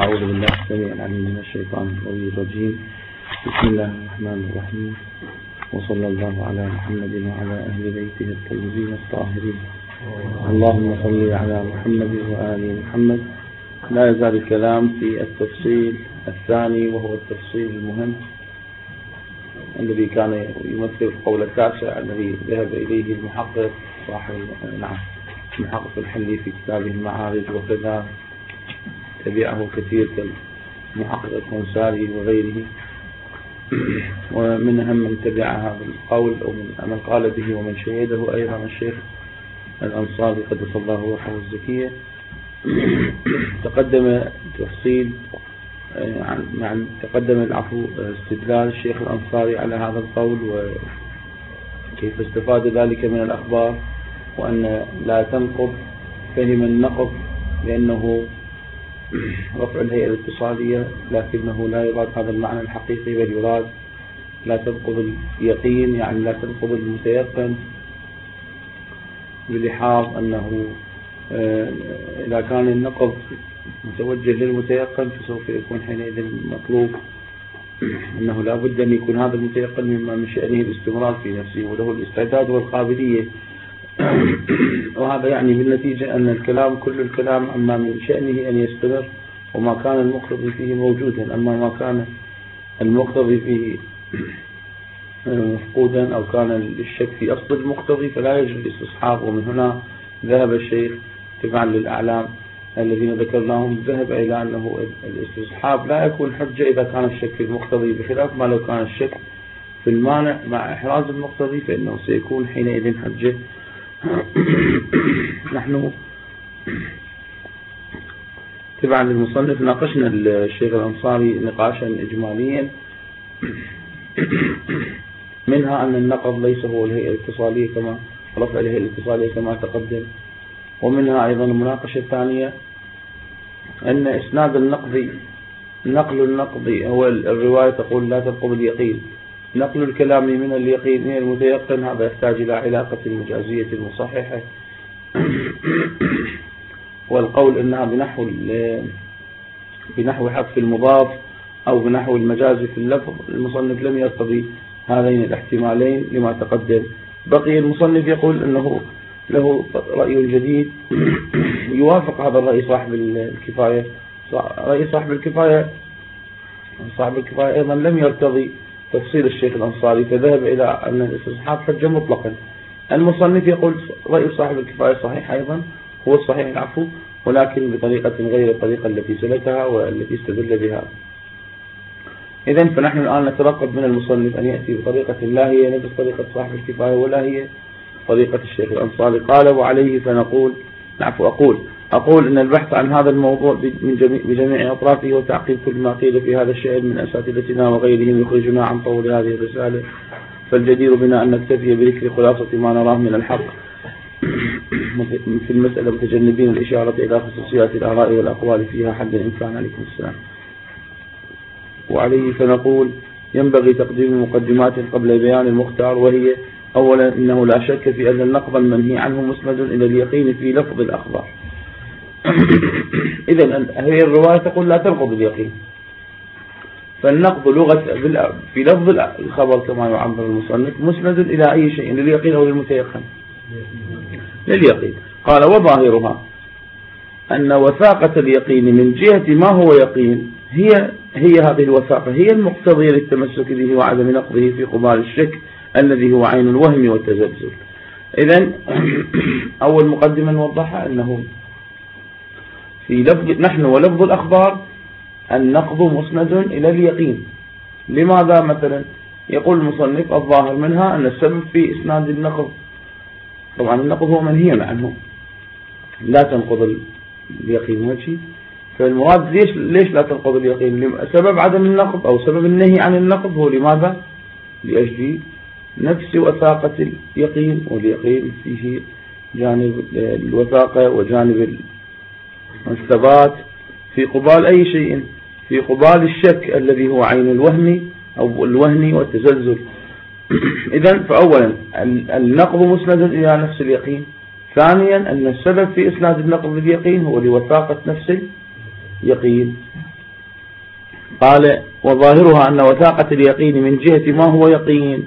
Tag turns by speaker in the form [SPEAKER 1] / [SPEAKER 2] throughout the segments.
[SPEAKER 1] أعوذ بالله السميع العليم من الشيطان الرجيم. بسم الله الرحمن الرحيم، وصلى الله على محمد وعلى أهل بيته الطيبين الطاهرين. اللهم صل على محمد وآل محمد. لا يزال الكلام في التفصيل الثاني، وهو التفصيل المهم الذي كان يمثل القول التاسع الذي ذهب إليه المحقق صاحب المحقق الحلي في كتابه المعارج، وكذا تبعه كثير كالمحقق الخنساري وغيره. ومن أهم من تبع هذا القول أو من قال به ومن شهده أيضا الشيخ الأنصاري قدس الله روحه الزكية. تقدم تفصيل تقدم استدلال الشيخ الأنصاري على هذا القول، وكيف استفاد ذلك من الأخبار، وأن لا تنقض فهم النقض لأنه رفع الهيئة الاتصالية، لكنه لا يراد هذا المعنى الحقيقي، بل يراد لا تنقض اليقين، يعني لا تنقض المتيقن، بلحاظ أنه إذا كان النقض متوجه للمتيقن فسوف يكون حينئذ مطلوب أنه لا بد أن يكون هذا المتيقن مما من شأنه الاستمرار في نفسه وله الاستعداد والقابلية. وهذا يعني بالنتيجة أن الكلام كل الكلام أما من شأنه أن يستمر وما كان المقتضي فيه موجودا، أما ما كان المقتضي فيه مفقودا أو كان الشك في أصل المقتضي فلا يجري الاستصحاب. ومن هنا ذهب الشيخ تبعا للأعلام الذين ذكرناهم ذهب إلى أنه الاستصحاب لا يكون حجة إذا كان الشك في المقتضي، بخلاف ما لو كان الشك في المانع مع إحراز المقتضي فإنه سيكون حينئذ حجة. نحن تبعا للمصنف ناقشنا الشيخ الأنصاري نقاشا إجماليا، منها أن النقض ليس هو الهيئة الاتصالية كما رفع الهيئة الاتصالية كما تقدم، ومنها أيضا المناقشة الثانية أن إسناد نقل النقض هو الرواية تقول لا تنقض اليقين، نقل الكلام من اليقين إلى المتيقن هذا يحتاج إلى علاقة مجازية مصححة، والقول أنها بنحو حذف المضاف أو بنحو المجاز في اللفظ، المصنف لم يرتضي هذين الاحتمالين لما تقدم. بقي المصنف يقول أنه له رأي جديد يوافق هذا الرأي صاحب الكفاية. رأي صاحب الكفاية أيضا لم يرتضي تفصيل الشيخ الأنصاري، فذهب إلى أن الاستصحاب حجة مطلقا. المصنف يقول رأي صاحب الكفاية صحيح أيضا، هو الصحيح العفو، ولكن بطريقة غير الطريقة التي سلكها والتي استدل بها. إذن فنحن الآن نترقب من المصنف أن يأتي بطريقة لا هي نفس طريقة صاحب الكفاية ولا هي طريقة الشيخ الأنصاري. قال وعليه فنقول أقول إن البحث عن هذا الموضوع بجميع أطرافه وتعقيب كل ما قيل في هذا الشأن من أساتذتنا وغيرهم يخرجنا عن طول هذه الرسالة، فالجدير بنا أن نكتفي بذكر خلاصة ما نراه من الحق في المسألة، متجنبين الإشارة إلى خصوصيات الآراء والأقوال فيها حد الإمكان. عليكم السلام. وعليه فنقول ينبغي تقديم مقدمات قبل بيان المختار، وهي أولا إنه لا شك في أن النقض المنهي عنه مسند إلى اليقين في لفظ الأخبار. إذن هي الرواية تقول لا تنقض اليقين، فالنقض لغة في لفظ الخبر كما يعبر المصنف مسند إلى أي شيء، لليقين أو للمتيقن؟ لليقين. قال وظاهرها أن وثاقة اليقين من جهة ما هو يقين هي هذه الوثاقة هي المقتضية للتمسك به وعدم نقضه في قبال الشك الذي هو عين الوهم والتزلزل. إذن أول مقدمة نوضحها أنه في لفظ نحن ولفظ الأخبار النقض مسند إلى اليقين. لماذا؟ مثلا يقول المصنف الظاهر منها أن السبب في إسناد النقض، طبعا النقض هو منهي عنه لا تنقض اليقين وجهي، فالمراد ليش لا تنقض اليقين؟ سبب عدم النقض أو سبب النهي عن النقض هو لماذا؟ لأجل نفس وثاقة اليقين، واليقين فيه جانب الوثاقة وجانب الثبات في قبال أي شيء، في قبال الشك الذي هو عين الوهم أو الوهن والتزلزل. إذن فأولا النقض مسند إلى نفس اليقين، ثانيا أن السبب في إسناد النقض لليقين هو لوثاقة نفس اليقين. قال وظاهرها أن وثاقة اليقين من جهة ما هو يقين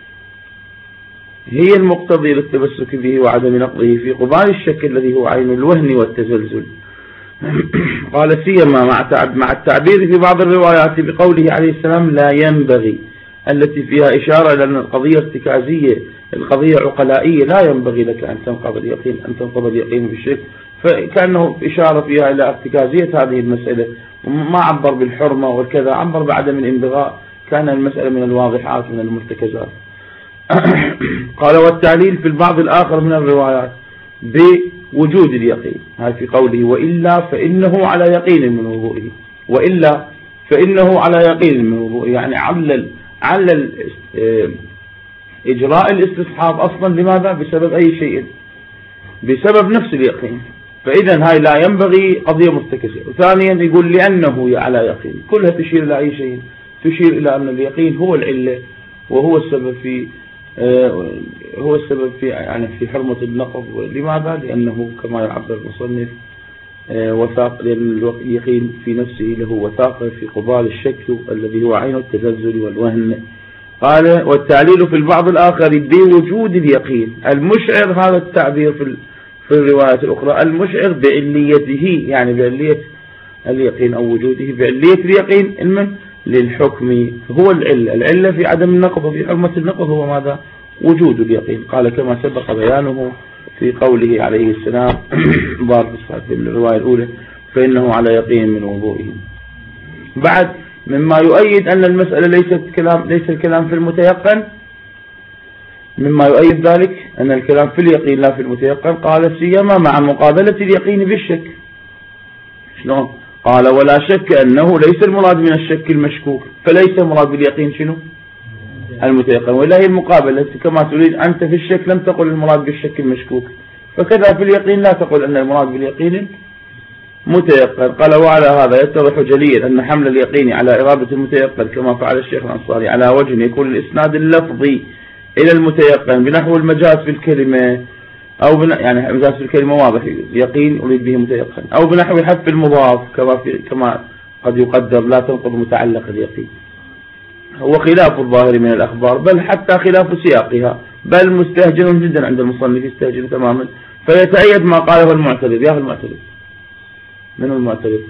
[SPEAKER 1] هي المقتضي للتمسك به وعدم نقضه في قبال الشك الذي هو عين الوهن والتزلزل. قال سيما مع التعبير في بعض الروايات بقوله عليه السلام لا ينبغي، التي فيها إشارة إلى أن القضية ارتكازية، القضية عقلائية، لا ينبغي لك أن تنقض اليقين بالشك، فكأنه إشارة فيها إلى ارتكازية هذه المسألة، ما عبر بالحرمة والكذا، عبر بعدم الانبغاء، كان المسألة من الواضحات من المرتكزات. قال والتعليل في البعض الآخر من الروايات بوجود اليقين، هذا في قوله وإلا فإنه على يقين من وضوئه، وإلا فإنه على يقين من وضوئه، يعني علل إجراء الاستصحاب أصلا لماذا؟ بسبب أي شيء؟ بسبب نفس اليقين. فإذا هاي لا ينبغي قضية مرتكزة. وثانيا يقول لأنه على يقين، كلها تشير إلى أي شيء؟ تشير إلى أن اليقين هو العلة وهو السبب في يعني في حرمة النقض. لماذا؟ لأنه كما يعبر المصنف وثاق، لأن اليقين في نفسه له وثاقة في قبال الشك الذي هو عين التزلزل والوهن. قال والتعليل في البعض الآخر بوجود اليقين، المشعر، هذا التعبير في الروايات الأخرى، المشعر بعليته، يعني بعلية اليقين أو وجوده، بعلية اليقين المن للحكم، هو العلة في عدم النقض وفي حرمة النقض هو ماذا؟ وجود اليقين. قال كما سبق بيانه في قوله عليه السلام بارك في الرواية الأولى فإنه على يقين من وضوئه. بعد مما يؤيد أن المسألة ليس الكلام في المتيقن، مما يؤيد ذلك أن الكلام في اليقين لا في المتيقن، قال سيما مع مقابلة اليقين بالشك. شلون؟ قال ولا شك أنه ليس المراد من الشك المشكوك، فليس المراد باليقين شنو؟ المتيقن، ولا هي المقابلة، كما تريد أنت في الشك لم تقل المراد بالشك المشكوك، فكذا في اليقين لا تقول أن المراد باليقين متيقن. قال وعلى هذا يتضح جليا أن حمل اليقين على إرادة المتيقن كما فعل الشيخ الأنصاري على وجه يكون الإسناد اللفظي إلى المتيقن بنحو المجاز في الكلمة، أو يعني مجاز في الكلمة واضح، يقين أريد به متيقن، أو بنحو حذف المضاف كما قد يقدر لا تنقض متعلق اليقين، هو خلاف الظاهر من الأخبار، بل حتى خلاف سياقها، بل مستهجن جدا عند المصنف، يستهجن تماما، فيتأيد ما قاله المعترض. يا أخي المعترض من المعترض؟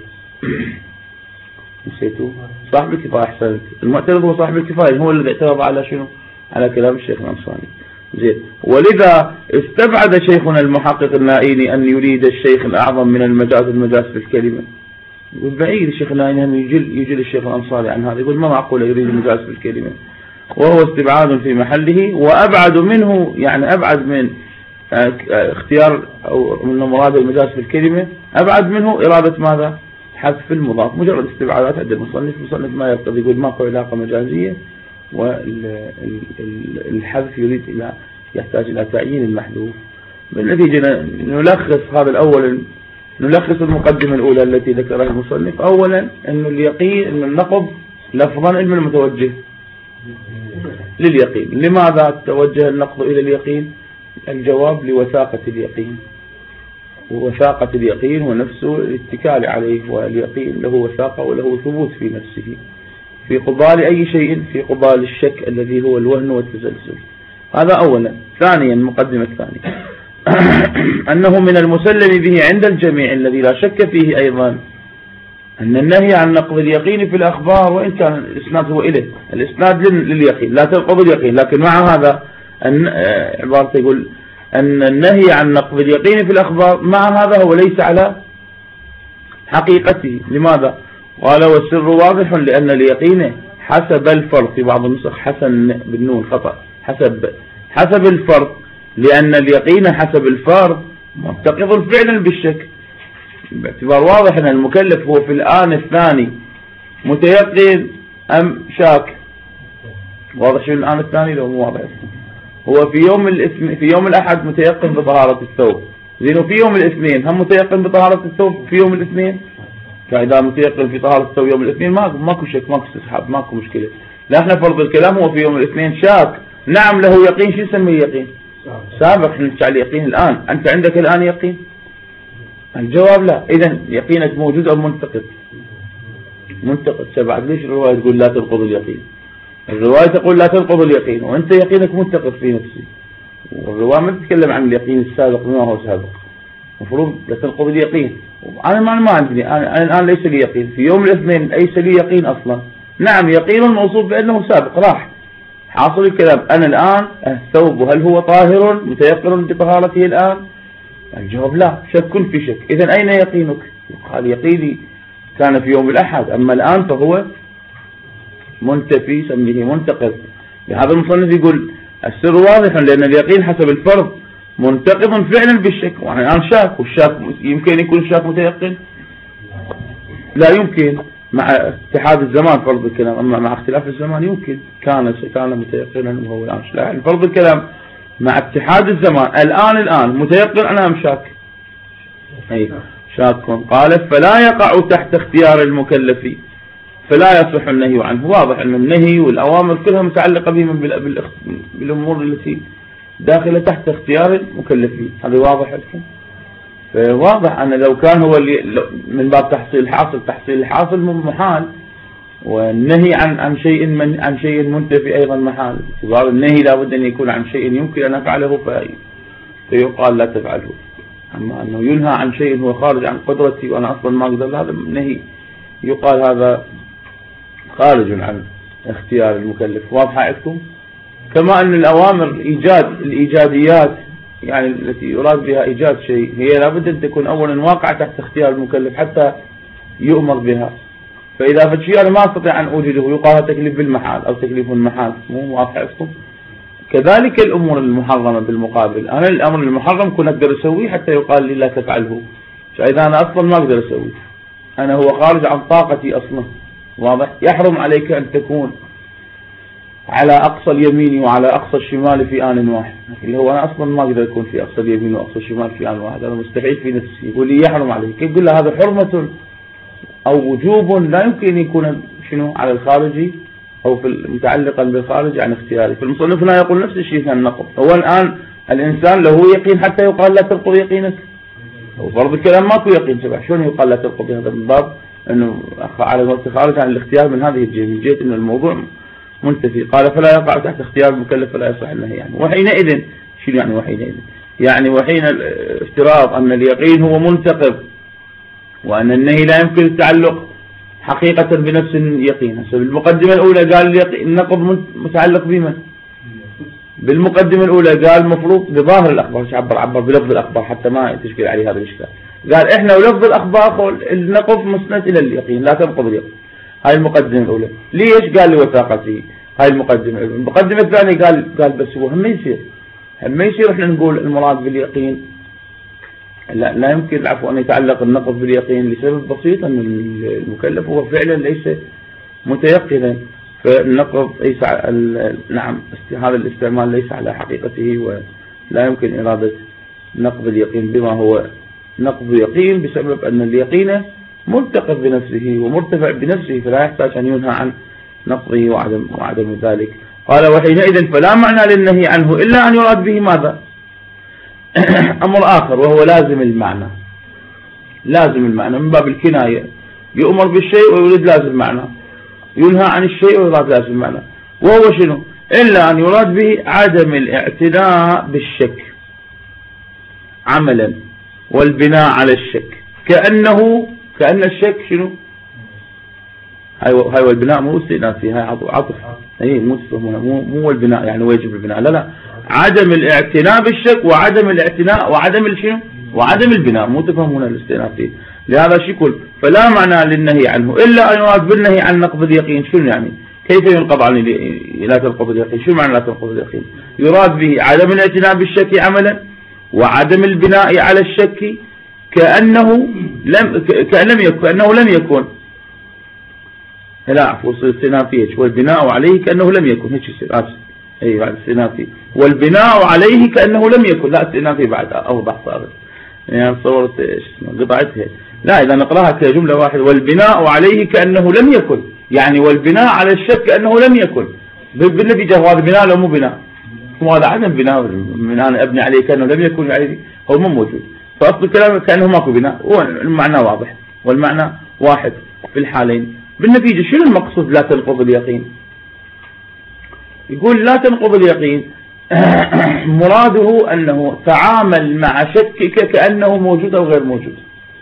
[SPEAKER 1] نسيته؟ صاحب الكفاية. أحسنت، المعترض هو صاحب الكفاية، هو الذي اعترض على شنو؟ على كلام الشيخ الأنصاري. زين، ولذا استبعد شيخنا المحقق النائيني أن يريد الشيخ الأعظم من المجاز في الكلمة. يقول بعيد الشيخ النائيني أن يجل الشيخ الأنصاري عن هذا، يقول ما معقول يريد المجاز في الكلمة، وهو استبعاد في محله، وأبعد منه، يعني أبعد من اختيار أو من مراد المجاز في الكلمة، أبعد منه إرادة ماذا؟ حذف المضاف. مجرد استبعادات عند المصنف ما يقتضي، يقول ماكو علاقة مجازية، والحذف يحتاج إلى تعيين المحذوف. بالنتيجة نلخص هذا الأول، نلخص المقدمة الأولى التي ذكرها المصنف. أولا أن اليقين، أن النقض لفظا علم المتوجه لليقين. لماذا توجه النقض إلى اليقين؟ الجواب لوثاقة اليقين، ووثاقة اليقين هو نفسه الاتكال عليه، واليقين له وثاقة وله ثبوت في نفسه في قبال أي شيء، في قبال الشك الذي هو الوهن والتزلزل. هذا أولا. ثانيا المقدمة الثانية أنه من المسلم به عند الجميع الذي لا شك فيه أيضا أن النهي عن نقض اليقين في الأخبار، وإن كان الإسناد هو إليه، الإسناد لليقين لا تنقض اليقين، لكن مع هذا عبارة يقول أن النهي عن نقض اليقين في الأخبار مع هذا هو ليس على حقيقته. لماذا؟ قال والسر واضح لأن اليقين حسب الفرض، في بعض النسخ حسن بالنون خطأ، حسب الفرض، لأن اليقين حسب الفرض مفتقض فعلا بالشك، باعتبار واضح أن المكلف هو في الآن الثاني متيقن أم شاك. واضح شو الآن الثاني لو مو واضح؟ هو في يوم الأحد متيقن بطهارة الثوب، زين، وفي يوم الاثنين هم متيقن بطهارة الثوب في يوم الاثنين. فإذا متيقن في طهارة الثوب يوم الاثنين ماكو شك، ماكو استصحاب، ماكو مشكلة. لا احنا فرض الكلام هو في يوم الاثنين شاك، نعم له يقين. شو نسميه يقين؟ سابق. احنا نحكي على اليقين الآن. أنت عندك الآن يقين؟ الجواب لا. إذا يقينك موجود أو منتقد؟ منتقد. سبعة ليش الرواية تقول لا تنقض اليقين؟ الرواية تقول لا تنقض اليقين وأنت يقينك منتقد في نفسي، والرواية ما تتكلم عن اليقين السابق بما هو سابق. المفروض لا تنقض اليقين. أنا ما عندي، أنا الآن ليس لي يقين، في يوم الاثنين ليس لي يقين أصلا. نعم يقين موصوف بأنه سابق راح. حاصل الكلام أنا الآن الثوب هل هو طاهر متيقن بطهارته الآن؟ الجواب لا، شك في شك. إذن أين يقينك؟ قال يقيني كان في يوم الأحد، أما الآن فهو منتفي، سميه منتقض. لهذا المصنف يقول السر واضح، لأن اليقين حسب الفرض منتقض فعلا بالشك. وأنا الآن شاك، والشاك يمكن يكون الشاك متيقن؟ لا يمكن، مع اتحاد الزمان فرض الكلام، أما مع اختلاف الزمان يمكن. كان متيقنا وهو الآن لا. فرض الكلام مع اتحاد الزمان الآن متيقن أنا أم شاك؟ أي شاك. قال فلا يقع تحت اختيار المكلف فلا يصح النهي عنه. واضح أن النهي والأوامر كلها متعلقة بهم بالأمور التي داخلة تحت اختيار المكلفين. هذا واضح لكم؟ فواضح أن لو كان هو من باب تحصيل الحاصل محال، والنهي عن شيء منتفي أيضا محال. باعتبار النهي لابد أن يكون عن شيء يمكن أن أفعله فيقال لا تفعله. أما أنه ينهى عن شيء هو خارج عن قدرتي وأنا أصلا ما أقدر، هذا النهي يقال هذا خارج عن اختيار المكلف. واضحة عندكم؟ كما أن الأوامر الإيجاديات يعني التي يراد بها إيجاد شيء هي لابد أن تكون أولا واقعة تحت اختيار المكلف حتى يؤمر بها. فإذا فشيء أنا ما أستطيع أن أوجده يقال تكليف بالمحال أو تكليف المحال. مو واضح عندكم؟ كذلك الأمور المحرمة بالمقابل، أنا الأمر المحرم كنت أقدر أسويه حتى يقال لي لا تفعله، فإذا أنا أصلا ما أقدر أسويه، أنا هو خارج عن طاقتي أصلا. واضح؟ يحرم عليك أن تكون على أقصى اليمين وعلى أقصى الشمال في آن واحد، اللي هو أنا أصلا ما أقدر أكون في أقصى اليمين وأقصى الشمال في آن واحد، أنا مستحيل في نفسي. يقول لي يحرم عليك، يقول له هذا حرمة أو وجوب لا يمكن أن يكون على الخارجي أو في متعلقا بالخارج عن اختياري. فالمصنف هنا يقول نفس الشيء في النقض. هو الآن الإنسان له يقين حتى يقال لا تنقض يقينك، وفرض الكلام ماكو يقين سبع، شلون يقال لا تنقض؟ هذا من باب أنه على خارج عن الاختيار من هذه الجهة، من جهة أن الموضوع منتفي. قال فلا يقع تحت اختيار المكلف فلا يصح النهي يعني. وحينئذ شو يعني وحينئذ؟ يعني وحين افتراض أن اليقين هو منتقض وأن النهي لا يمكن التعلق حقيقة بنفس اليقين. بالمقدمة الأولى قال النقض متعلق بمن؟ بالمقدمة الأولى قال مفروض بظاهر الأخبار، عبر بلفظ الأخبار حتى ما تشكل عليه هذا الإشكال. قال إحنا ولفظ الأخبار النقض مسند إلى اليقين لا تنقض اليقين. هاي المقدمة الأولى. ليش؟ قال لوثاقته. هاي المقدمة الأولى. المقدمة الثانية قال بس هو هم يصير إحنا نقول المراد باليقين لا يمكن العفو أن يتعلق النقض باليقين لسبب بسيط، أن المكلف هو فعلا ليس متيقنا، فالنقض ليس نعم هذا الاستعمال ليس على حقيقته، ولا يمكن إرادة نقض اليقين بما هو نقض يقين بسبب أن اليقين منتقض بنفسه ومرتفع بنفسه، فلا يحتاج أن ينهى عن نقضه وعدم ذلك. قال وحينئذ فلا معنى للنهي عنه إلا أن يراد به ماذا؟ أمر آخر وهو لازم المعنى. لازم المعنى من باب الكناية، يؤمر بالشيء ويريد لازم المعنى، ينهى عن الشيء ويراد لازم المعنى، وهو شنو؟ إلا أن يراد به عدم الاعتداء بالشك عملا والبناء على الشك، كأن الشك شنو؟ هاي والبناء مو استئنافي، هاي عطف. اي مو مو البناء يعني ويجب البناء، لا عدم الاعتناء بالشك وعدم الاعتناء وعدم شنو؟ وعدم البناء، مو تفهمون الاستئنافي. لهذا شو يقول؟ فلا معنى للنهي عنه الا ان يراد بالنهي عن نقض اليقين. شنو يعني؟ كيف ينقض عن لا تنقض اليقين؟ شو معنى لا تنقض اليقين؟ يراد به عدم الاعتناء بالشك عملا وعدم البناء على الشك كأنه لم يكن. لا عفوا استئنافية، والبناء عليه كأنه لم يكن، هيك يصير اي بعد استئنافي، والبناء عليه كأنه لم يكن، لا استئنافي بعد اوضح صارت يعني صورت قطعتها. لا اذا نقراها كجملة واحدة، والبناء عليه كأنه لم يكن، يعني والبناء على الشك كأنه لم يكن. بالنتيجة هو هذا بناء لو مو بناء؟ هو هذا عدم بناء، من انا ابني عليه كأنه لم يكن يعني هو مو موجود، فاصل الكلام كأنه ماكو بناء، والمعنى واضح والمعنى واحد في الحالين. بالنتيجة شنو المقصود لا تنقض اليقين؟ يقول لا تنقض اليقين مراده أنه تعامل مع شكك كأنه موجود أو غير موجود.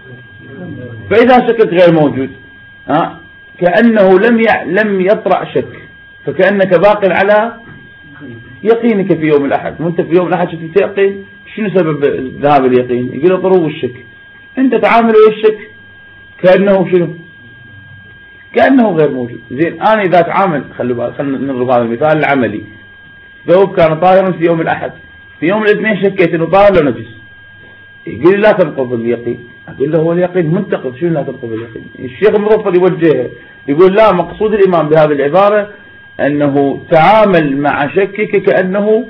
[SPEAKER 1] فإذا شكك غير موجود كأنه لم يطرأ شك، فكأنك باق على يقينك في يوم الأحد. وانت في يوم الأحد شفت يقين، شنو سبب ذهاب اليقين؟ يقول طروق الشك. انت تعامل ويا الشك كأنه شنو؟ كأنه غير موجود. زين أنا إذا تعامل، خلينا نضرب هذا المثال العملي. ثوب كان طاهرا في يوم الأحد، في يوم الاثنين شكيت انه طاهر ولا نجس، يقول لي لا تنقض اليقين. اقول له هو اليقين منتقض، شنو لا تنقض اليقين؟ الشيخ المظفر يوجهه يقول لا، مقصود الإمام بهذه العبارة أنه تعامل مع شكك كأنه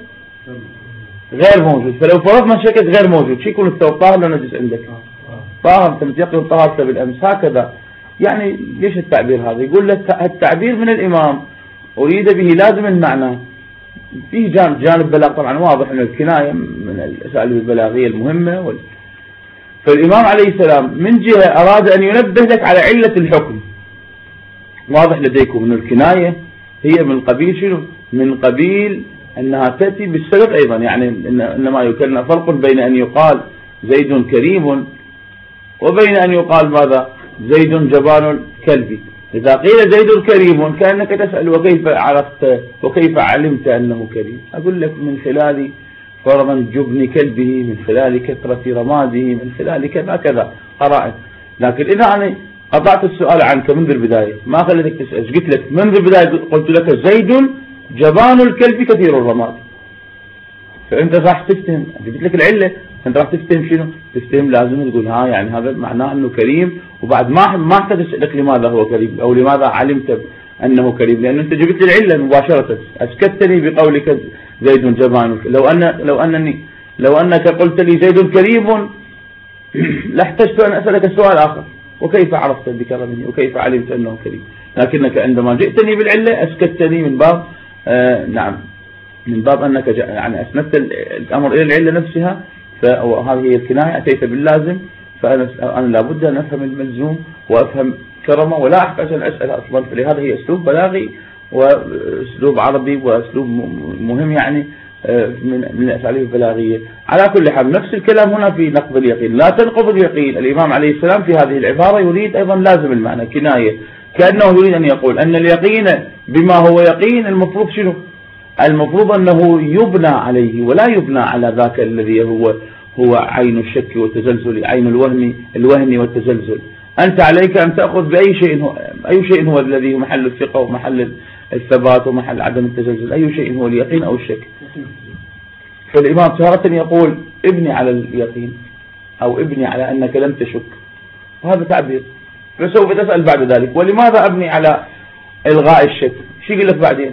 [SPEAKER 1] غير موجود. فلو فرضنا شكك غير موجود، شو يكون الثوب طاهر ولا نجس عندك؟ طاهر، انت متيقن طهارته بالأمس. هكذا يعني ليش التعبير هذا؟ يقول لك التعبير من الإمام أريد به لازم المعنى، فيه جانب بلاغ طبعا واضح أن الكناية من الأساليب البلاغية المهمة. فالإمام عليه السلام من جهة أراد أن ينبه لك على علة الحكم. واضح لديكم أن الكناية هي من قبيل شنو؟ من قبيل أنها تأتي بالسبب أيضا. يعني إنما يكون فرق بين أن يقال زيد كريم وبين أن يقال ماذا؟ زيد جبان الكلب. إذا قيل زيد كريم كأنك تسأل وكيف عرفت وكيف علمت أنه كريم؟ أقول لك من خلال فرضا جبن كلبه، من خلال كثرة رماده، من خلال كذا كذا قرائن. لكن إذا أنا قطعت السؤال عنك منذ البداية، ما خليتك تسأل، قلت لك منذ البداية، قلت لك زيد جبان الكلب كثير الرماد، فأنت راح تفتهم. قلت لك العلة، أنت راح تفتهم شنو؟ تفتهم لازم تقول يعني هذا معناه أنه كريم، وبعد ما أحتاج أسألك لماذا هو كريم أو لماذا علمت أنه كريم، لأن أنت جبت لي العلة مباشرة، أسكتني بقولك زيد جبان. لو أنك قلت لي زيد كريم لاحتجت أن أسألك سؤال آخر، وكيف عرفت بكرمه وكيف علمت أنه كريم؟ لكنك عندما جئتني بالعلة أسكتني من باب من باب أنك يعني أسندت الأمر إلى العلة نفسها. فهذه هي الكناية، أتيت باللازم، فأنا لابد أن أفهم الملزوم وأفهم كرمه ولا أحتاج أن أسأل أصلا. فلهذا هي أسلوب بلاغي وأسلوب عربي وأسلوب مهم يعني من الأساليب البلاغية. على كل حال نفس الكلام هنا في نقض اليقين. لا تنقض اليقين، الإمام عليه السلام في هذه العبارة يريد أيضا لازم المعنى كناية، كأنه يريد أن يقول أن اليقين بما هو يقين المفروض شنو؟ المفروض أنه يبنى عليه ولا يبنى على ذاك الذي هو عين الشك والتزلزل، عين الوهن والتزلزل. أنت عليك أن تأخذ بأي شيء أي شيء هو الذي محل الثقة ومحل الثبات ومحل عدم التزلزل، أي شيء هو اليقين أو الشك. فالإمام تارة يقول ابني على اليقين أو ابني على أنك لم تشك، وهذا تعبير. فسوف تسأل بعد ذلك ولماذا أبني على إلغاء الشك؟ شو يقول لك بعدين؟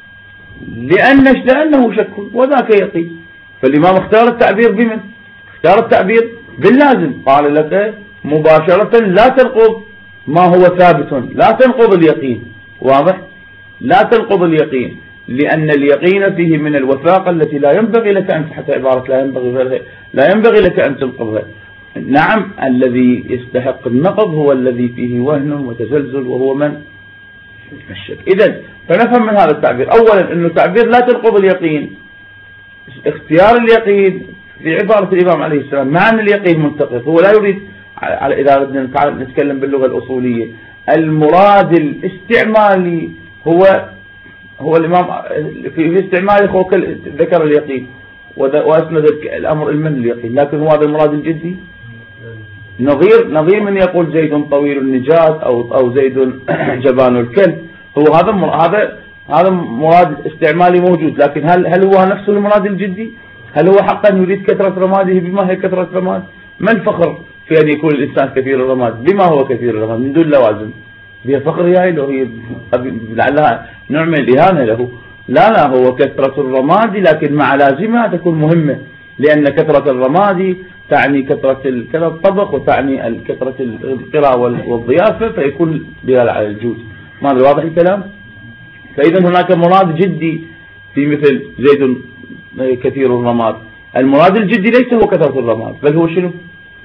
[SPEAKER 1] لأنه شك وذاك يقين. فالإمام اختار التعبير بمن؟ اختار التعبير باللازم. قال لك مباشرة لا تنقض ما هو ثابت، لا تنقض اليقين. واضح؟ لا تنقض اليقين، لأن اليقين فيه من الوثاقة التي لا ينبغي لك أن تحت عبارة لا ينبغي لك أن تنقضها. نعم، الذي يستحق النقض هو الذي فيه وهن وتزلزل، وهو من؟ الشك. إذن فنفهم من هذا التعبير أولا أنه تعبير لا تنقض اليقين، اختيار اليقين في عبارة الإمام عليه السلام، مع أن اليقين منتقض. هو لا يريد، إذا بدنا نتكلم باللغة الأصولية، المراد الاستعمالي هو الإمام في استعماله هو ذكر اليقين وأسند الأمر المن اليقين، لكن هو هذا المراد الجدي. نظير من يقول زيد طويل النجاة أو زيد جبان الكلب، هو هذا مراد استعمالي موجود، لكن هل هو نفسه المراد الجدي؟ هل هو حقا يريد كثرة رماده؟ بما هي كثرة رماد؟ ما الفخر في أن يكون الإنسان كثير الرماد؟ بما هو كثير الرماد من دون لوازم، هي فخر له، هي لعلها نوع من الإهانة له. لا هو كثرة الرماد لكن مع لازمها تكون مهمة، لأن كثرة الرماد تعني كثرة الطبخ وتعني كثرة القراءة والضيافة، فيكون دلالة على الجود. ما هذا واضح الكلام؟ فإذا هناك مراد جدي في مثل زيد كثير الرماد. المراد الجدي ليس هو كثرة الرماد، بل هو شنو؟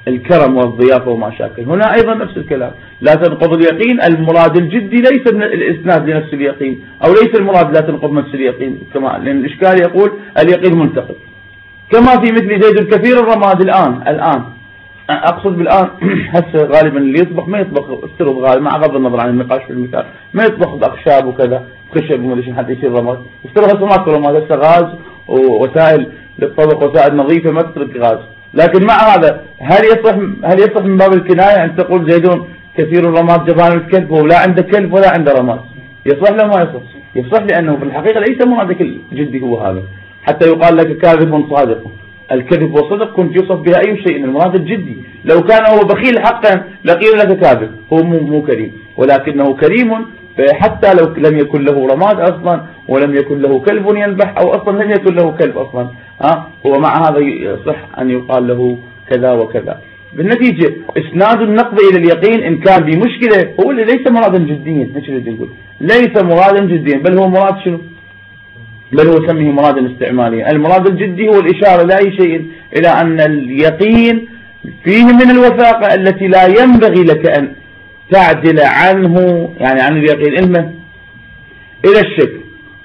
[SPEAKER 1] الكرم والضيافة وما شاكل. هنا أيضا نفس الكلام، لا تنقض اليقين. المراد الجدي ليس من الإسناد لنفس اليقين، أو ليس المراد لا تنقض نفس اليقين، كما لأن الإشكال يقول اليقين منتقد، كما في مثل زيد كثير الرماد. الآن أقصد بالآن هسه غالبا اللي يطبخ ما يطبخ، افترض غالبا مع غض النظر عن النقاش في المثال، ما يطبخ بأخشاب وكذا خشب ومدري حتى يصير رماد. افترض هسه ماكو رماد، هسه غاز ووسائل للطبخ، وسائل نظيفة ما تترك غاز. لكن مع هذا هل يصح من باب الكناية أن تقول زيد كثير الرماد جبان الكلب، وهو لا عنده كلب ولا عنده رماد؟ يصح لا ما يصح؟ يصح، لأنه في الحقيقة ليس مرادك الجدي هو هذا، حتى يقال لك كاذب صادق. الكذب والصدق كنت يوصف بها أي شيء من المراد الجدي. لو كان هو بخيل حقا لقيل لك كاذب، هو مو كريم، ولكنه كريم حتى لو لم يكن له رماد أصلا، ولم يكن له كلب ينبح، أو أصلا لم يكن له كلب أصلا، هو مع هذا يصح أن يقال له كذا وكذا. بالنتيجة إسناد النقض إلى اليقين إن كان بمشكلة هو اللي ليس مرادا جديا، ليس مرادا جديا، بل هو مراد شنو؟ بل هو سميه مرادا استعماليا. المراد الجدي هو الإشارة لا أي شيء إلى أن اليقين فيه من الوثاقة التي لا ينبغي لك أن تعدل عنه، يعني عن اليقين إلى الشك.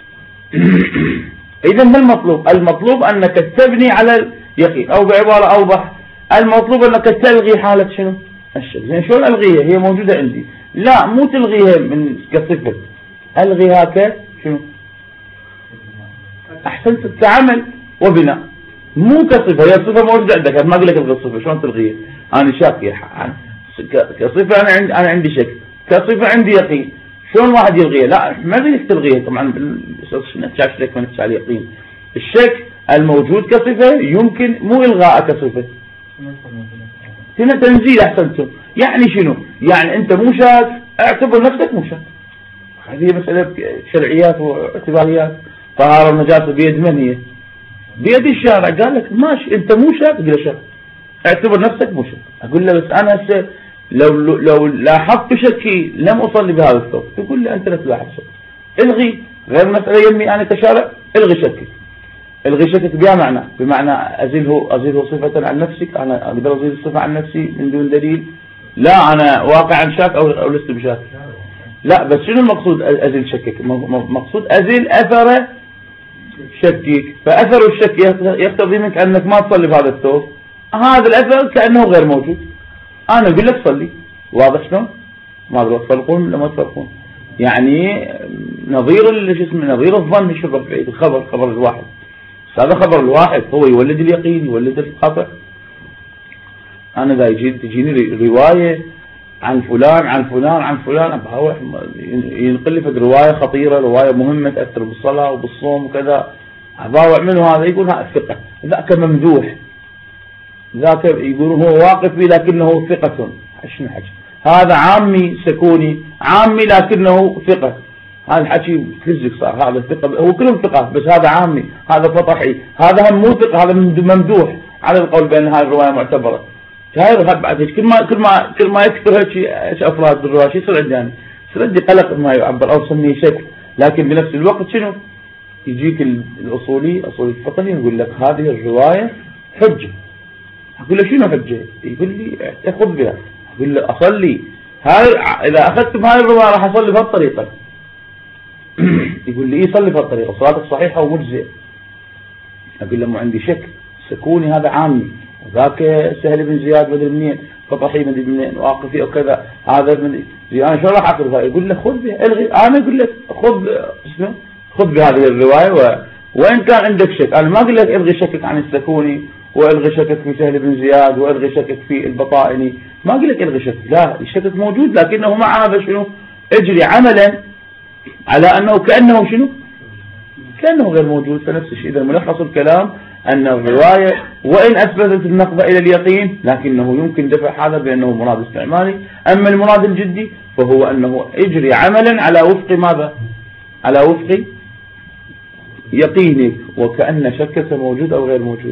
[SPEAKER 1] إذا ما المطلوب؟ المطلوب أنك تبني على اليقين، أو بعبارة أوضح المطلوب أنك تلغي حالة شنو؟ الشك. يعني شو ألغيها؟ هي موجودة عندي، لا مو تلغيها من كصفة، ألغيها كشنو؟ أحسنت، كعمل وبناء، مو كصفة. هي صفة موجودة عندك، ما أقول لك الغي الصفة، شلون تلغيها؟ أنا شاك كصفة، أنا عندي شك، كصفة عندي يقين، شلون واحد يلغيها؟ لا ما بدك تلغيها طبعا، نتشاف لك ما نتشاف اليقين. الشك الموجود كصفة يمكن مو إلغاء كصفة، هنا تنزيل. أحسنتم، يعني شنو؟ يعني أنت مو شاك، اعتبر نفسك مو شاك. هذه مسألة شرعيات واعتباريات. طهارة النجاسة بيد من هي؟ بيد الشارع. قال لك ماشي أنت مو شاك، قل له شاك، اعتبر نفسك مو شاك. أقول له بس أنا هسه لو لاحظت شكي لم أصلي بهذا الثوب، يقول لي أنت لا تلاحظ شك، الغي. غير مسألة يمي أنا كشارع الغي شكك. الغي شكك بمعنى أزيله صفة عن نفسك. أنا أقدر أزيل الصفة عن نفسي من دون دليل؟ لا أنا واقعا شاك أو لست بشاك. لا بس شنو المقصود أزيل شكك؟ مقصود أزيل أثر شكك. فأثر الشك يقتضي منك أنك ما تصلي بهذا الثوب، هذا الأثر كأنه غير موجود. أنا أقول لك صلي، واضح شلون؟ ما أدري تفرقون ولا ما تفرقون؟ يعني نظير الظن يشبه بعيد خبر الواحد. هذا خبر الواحد هو يولد اليقين، يولد القطع. أنا إذا تجيني رواية عن فلان ينقل لي فد رواية خطيرة، رواية مهمة تأثر بالصلاة وبالصوم وكذا، أباوع منه هذا يقول هذا ثقة، ذاك ممدوح، ذاك يقول هو واقف به لكنه ثقة. شنو حكي هذا؟ عامي سكوني، عامي لكنه ثقة. هذا الحكي فيزيك صار، هذا ثقة، هو كلهم ثقة بس هذا عامي، هذا فطحي، هذا هم مو ثقة، هذا ممدوح، على القول بأن هذه الرواية معتبرة. هاي بعد كل ما يكثر هيك افراد بالروايه يصير عندي يعني يصير عندي قلق ما يعبر او سميه شك. لكن بنفس الوقت شنو يجيك اصولي الفقهي يقول لك هذه الروايه حجه. اقول له شنو حجه؟ يقول لي خذ بها. اقول له اصلي اذا اخذت بهاي الروايه راح اصلي بهالطريقه. يقول لي ايه صلي بهالطريقه، صلاتك صحيحه ومجزئه. اقول له مو عندي شك، سكوني هذا عامي، ذاك سهل بن زياد مدري منين، فطحي مدري منين، واقفي او كذا، هذا من انا شو راح اقرا؟ يقول لك خذ بها الغي. انا اقول لك خذ بهذه الروايه وان كان عندك شك. انا ما اقول لك الغي شكك عن السكوني، والغي شكك في سهل بن زياد، والغي شكك في البطائني، ما اقول لك الغي شكك، لا الشكك موجود، لكنه مع هذا شنو؟ اجري عملا على انه كانه شنو؟ كانه غير موجود. فنفس الشيء. اذا ملخص الكلام أن الرواية وإن أثبتت النقض إلى اليقين لكنه يمكن دفع هذا بأنه مراد استعمالي. أما المراد الجدي فهو أنه يجري عملا على وفق ماذا؟ على وفق يقينك، وكأن شكك موجود أو غير موجود؟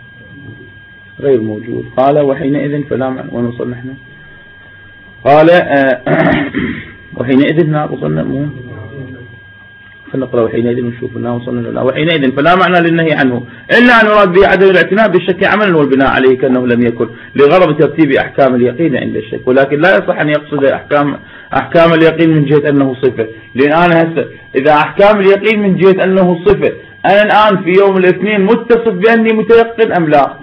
[SPEAKER 1] غير موجود. قال وحينئذ فلا معنى. ونوصل نحن قال وحينئذ وصلنا نقرأ حينئذ ونشوف أنه وصلنا له. وحينئذ فلا معنى للنهي عنه إلا أن يراد به عدم الاعتناء بالشك عملا والبناء عليه كأنه لم يكن لغرض ترتيب أحكام اليقين عند الشك. ولكن لا يصح أن يقصد أحكام اليقين من جهة أنه صفة، لأن أنا هسه إذا أحكام اليقين من جهة أنه صفة، أنا الآن في يوم الاثنين متصف بأني متيقن أم لا؟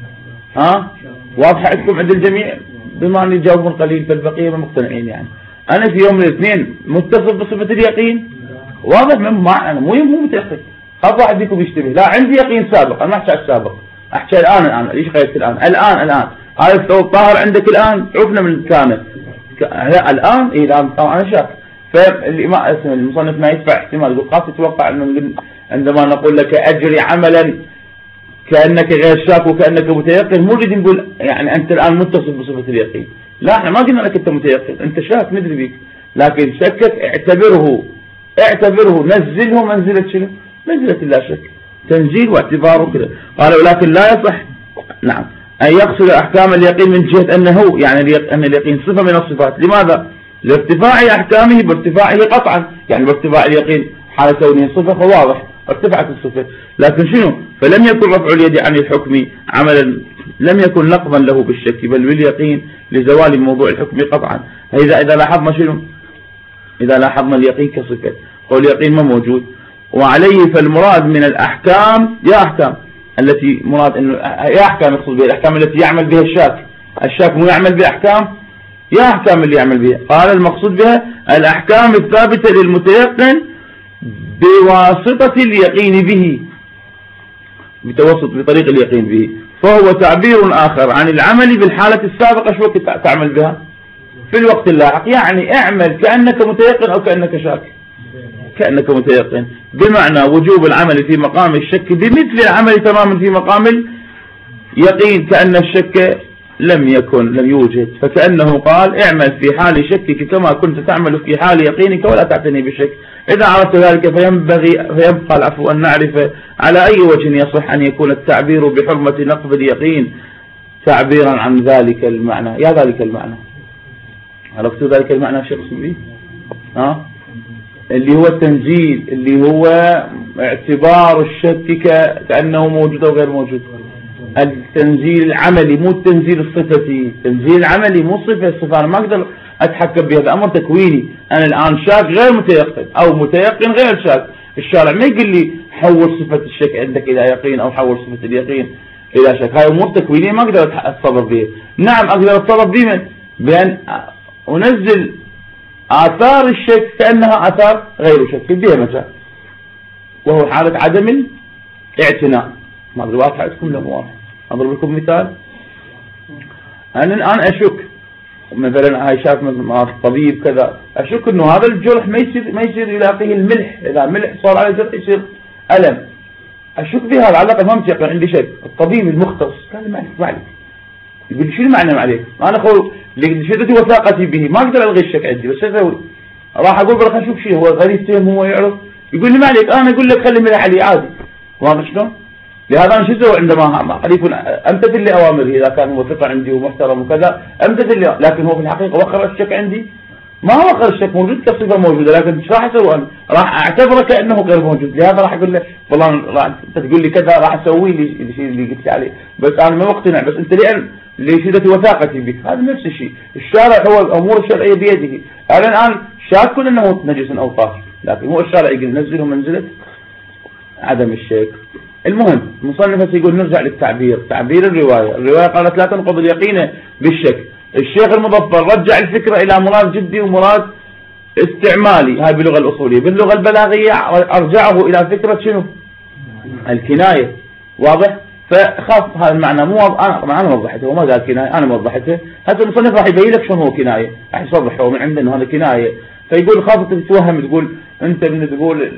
[SPEAKER 1] واضح عندكم عند الجميع؟ بما أن يجاوبون قليل فالبقية مقتنعين. يعني أنا في يوم الاثنين متصف بصفة اليقين، واضح من ما أنا مو متيقن. هذا واحد فيكم يشتبه، لا عندي يقين سابق، أنا ما أحكي على السابق، أحكي الآن ليش غيرت الآن هذا الثوب طاهر عندك الآن، عرفنا من كانت الآن الآن طبعا أنا شاك. فالمصنف ما يدفع احتمال، يقول قاس يتوقع أنه عندما نقول لك أجري عملا كأنك غير شاك وكأنك متيقن، مو نريد نقول يعني أنت الآن متصف بصفة اليقين، لا احنا ما قلنا لك أنت متيقن، أنت شاك ندري بيك، لكن شكك اعتبره نزله منزلة شنو؟ منزلة لا شك، تنزيل واعتباره كذا. قال ولكن لا يصح نعم أن يقصد أحكام اليقين من جهة أنه يعني أن اليقين صفة من الصفات. لماذا؟ لارتفاع أحكامه بارتفاعه قطعا، يعني بارتفاع اليقين حال كونه صفة فواضح ارتفعت الصفة، لكن شنو؟ فلم يكن رفع اليد عن الحكم عملا، لم يكن نقضا له بالشك بل باليقين لزوال موضوع الحكم قطعا. إذا لاحظنا شنو؟ إذا لاحظنا اليقين كصفة، قول اليقين ما موجود، وعليه فالمراد من الأحكام يا أحكام التي مراد إنه يا أحكام يقصد بها الأحكام التي يعمل بها الشاك مو يعمل بأحكام، يا أحكام اللي يعمل بها. قال المقصود بها الأحكام الثابتة للمتيقن بواسطة اليقين به، بطريق اليقين به، فهو تعبير آخر عن العمل بالحالة السابقة. شو وقت تعمل بها؟ في الوقت اللاحق، يعني اعمل كأنك متيقن أو كأنك شاك، كأنك متيقن، بمعنى وجوب العمل في مقام الشك بمثل العمل تماما في مقام اليقين كأن الشك لم يوجد، فكأنه قال اعمل في حال شكك كما كنت تعمل في حال يقينك ولا تعتني بالشك. إذا عرفت ذلك فيبقى العفو أن نعرف على أي وجه يصح أن يكون التعبير بحرمة نقض اليقين تعبيرا عن ذلك المعنى. يا ذلك المعنى، عرفت ذلك المعنى شيخ سمي؟ اللي هو التنزيل، اللي هو اعتبار الشك كأنه موجود أو غير موجود. التنزيل العملي مو التنزيل الصفتي، التنزيل العملي مو الصفة. أنا ما أقدر أتحكم بهذا، أمر تكويني. أنا الآن شاك غير متيقن أو متيقن غير شاك، الشارع ما يقول لي حول صفة الشك عندك إلى يقين أو حول صفة اليقين إلى شك. هاي أمور تكوينية ما أقدر أتصرف بها. نعم أقدر أتصرف بها بأن أنزل آثار الشك كأنها آثار غير شك بها مجال، وهو حالة عدم الاعتناء. ما أدري واضح عندكم ولا مو واضح؟ أضرب لكم مثال. أنا الآن أشك مثلا هاي شاف مع الطبيب كذا، أشك إنه هذا الجرح ما يصير يلاقيه الملح، إذا ملح صار على جرح يصير ألم. أشك بهذا على الأقل ما متيقن، عندي شك. الطبيب المختص قال ما عليك، يقول شو المعنى ما عليك؟ أنا أقول لشدة وثاقتي به ما أقدر ألغي الشك عندي، بس أسوي راح أقول بلخ أشوف شيء هو غريب تهم هو يعرف، يقول لي ما عليك، أنا أقول لك خلي الملح علي عادي. واضح شلون؟ لهذا أنا شو أسوي عندما يكون أمتثل لأوامره إذا كان هو ثقة عندي ومحترم وكذا أمتثل له، لكن هو في الحقيقة وخر الشك عندي، ما وخر الشك موجود كصفة موجودة، لكن ايش راح أسوي أنا؟ راح أعتبره كأنه غير موجود. لهذا راح أقول له والله أنت تقول لي كذا راح أسوي لي الشيء اللي قلت لي عليه، بس أنا ما مقتنع، بس أنت لشدة وثاقتي بك. هذا نفس الشيء، الشارع هو الأمور الشرعية بيده. أنا الآن شاك أنه نجس أو طاهر، لكن هو الشارع يقول نزله منزلة عدم الشك. المهم المصنف يقول نرجع للتعبير، تعبير الرواية قالت لا تنقض اليقين بالشك. الشيخ المظفر رجع الفكرة إلى مراد جدي ومراد استعمالي، هاي باللغة الأصولية. باللغة البلاغية أرجعه إلى فكرة شنو؟ الكناية. واضح؟ فخاف هذا المعنى مو أنا وضحته، وما قال كناية، أنا وضحته. هذا المصنف راح يبين لك شنو هو كناية، راح يصرحه من عندنا هذا كناية. فيقول خاف تتوهم تقول أنت تقول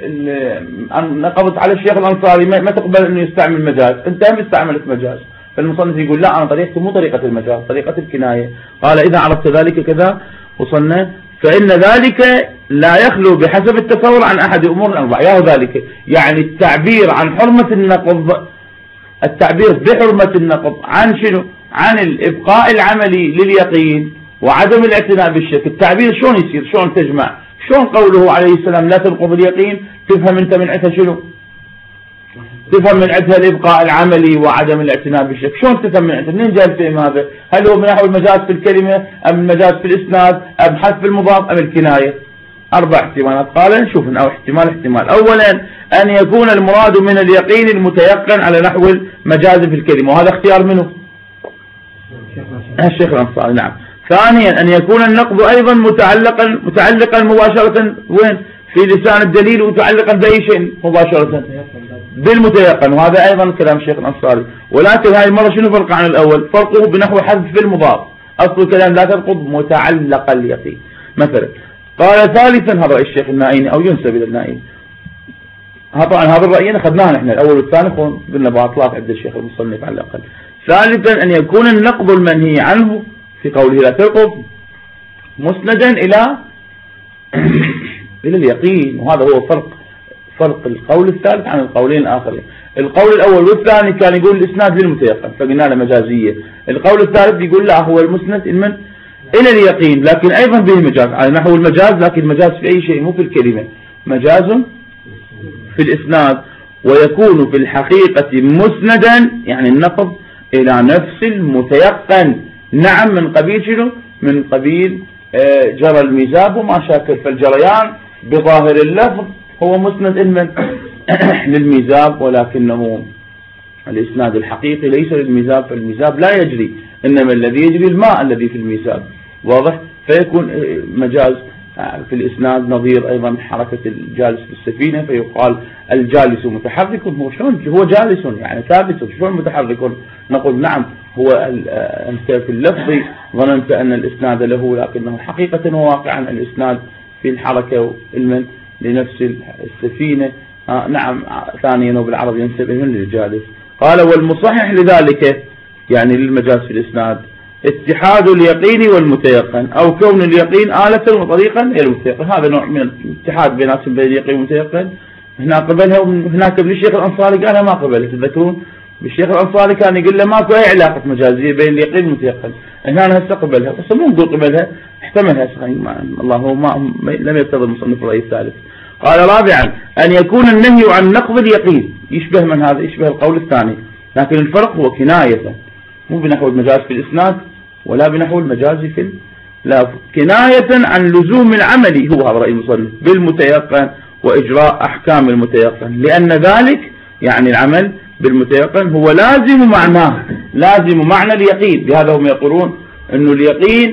[SPEAKER 1] نقضت على الشيخ الأنصاري ما تقبل إنه يستعمل مجاز، أنت هم استعملت مجاز. فالمصنف يقول لا، أنا طريقتي مو طريقة المجاز، طريقة الكناية. قال إذا عرفت ذلك كذا وصلنا فإن ذلك لا يخلو بحسب التصور عن أحد أمور الأربعة. يا ذلك يعني التعبير عن حرمة النقض، التعبير بحرمة النقض عن شنو؟ عن الإبقاء العملي لليقين وعدم الاعتناء بالشك. التعبير شلون يصير؟ شلون تجمع؟ شلون قوله عليه السلام لا تنقض اليقين تفهم انت من عندها شنو؟ تفهم من عندها الابقاء العملي وعدم الاعتناء بالشك. شلون تفهم من عندها؟ منين جاي الفهم هذا؟ هل هو من نحو المجاز في الكلمة ام المجاز في الاسناد ام حذف المضاف ام الكناية؟ 4 احتمالات. قال نشوف او احتمال. اولا ان يكون المراد من اليقين المتيقن على نحو المجاز في الكلمة، وهذا اختيار منه الشيخ الأنصاري. نعم. ثانيا أن يكون النقض أيضا متعلقا مباشرة وين؟ في لسان الدليل، ومتعلقا بأي شيء مباشرة بالمتيقن، وهذا أيضا كلام الشيخ الأنصاري. ولكن هذه المرة شنو فرق عن الأول؟ فرقه بنحو حذف المضاف. أصل الكلام لا تنقض متعلق اليقين مثلا. قال ثالثا، هذا رأي الشيخ النائيني أو ينسب إلى النائيني. طبعا هذا الرأيين أخذناه نحن الأول والثاني، قلنا باطلاق عند الشيخ المصنف على الأقل. ثالثا أن يكون النقض المنهي عنه في قوله لا تنقض مسندا إلى اليقين، وهذا هو فرق القول الثالث عن القولين الآخرين. القول الأول والثاني كان يقول الإسناد للمتيقن فقلنا له مجازية. القول الثالث يقول لا، هو المسند إلى اليقين لكن أيضا به مجاز على نحو المجاز، لكن المجاز في أي شيء مو في الكلمة، مجاز في الإسناد، ويكون في الحقيقة مسندا يعني النقض إلى نفس المتيقن. نعم، من قبيل شنو؟ من قبيل جرى الميزاب وما شاكل، فالجريان بظاهر اللفظ هو مسند للميزاب، ولكنه الإسناد الحقيقي ليس للميزاب، فالميزاب لا يجري، إنما الذي يجري الماء الذي في الميزاب. واضح؟ فيكون مجاز في الإسناد نظير أيضا حركة الجالس في السفينة، فيقال الجالس متحرك. هو شلون هو جالس يعني ثابت، شلون متحرك؟ نقول نعم، هو أنت في اللفظ ظننت أن الإسناد له، لكنه حقيقة وواقعا الإسناد في الحركة لنفس السفينة. نعم. ثانيا وبالعرب ينسبه للجالس. قال والمصحح لذلك يعني للمجاز في الإسناد اتحاد اليقين والمتيقن، أو كون اليقين آلة وطريقا إلى المتيقن. هذا نوع من الاتحاد بين اليقين والمتيقن. هنا قبلها، وهناك ابن الشيخ الأنصاري قالها ما قبلها. تذكرون الشيخ الأنصاري كان يقول له ماكو أي علاقة مجازية بين اليقين والمتيقن. هنا هسه قبلها، بس مو نقول قبلها، احتملها. الله هو لم يقتضي المصنف الرأي الثالث. قال رابعا أن يكون النهي عن نقض اليقين يشبه من هذا، يشبه القول الثاني، لكن الفرق هو كناية، مو بنحو المجاز في الإسناد ولا بنحو المجاز في اللفظ، كناية عن لزوم العمل، هو هذا رأي المصنف، بالمتيقن وإجراء أحكام المتيقن، لأن ذلك يعني العمل بالمتيقن هو لازم معناه، لازم معنى اليقين. بهذا هم يقولون أنه اليقين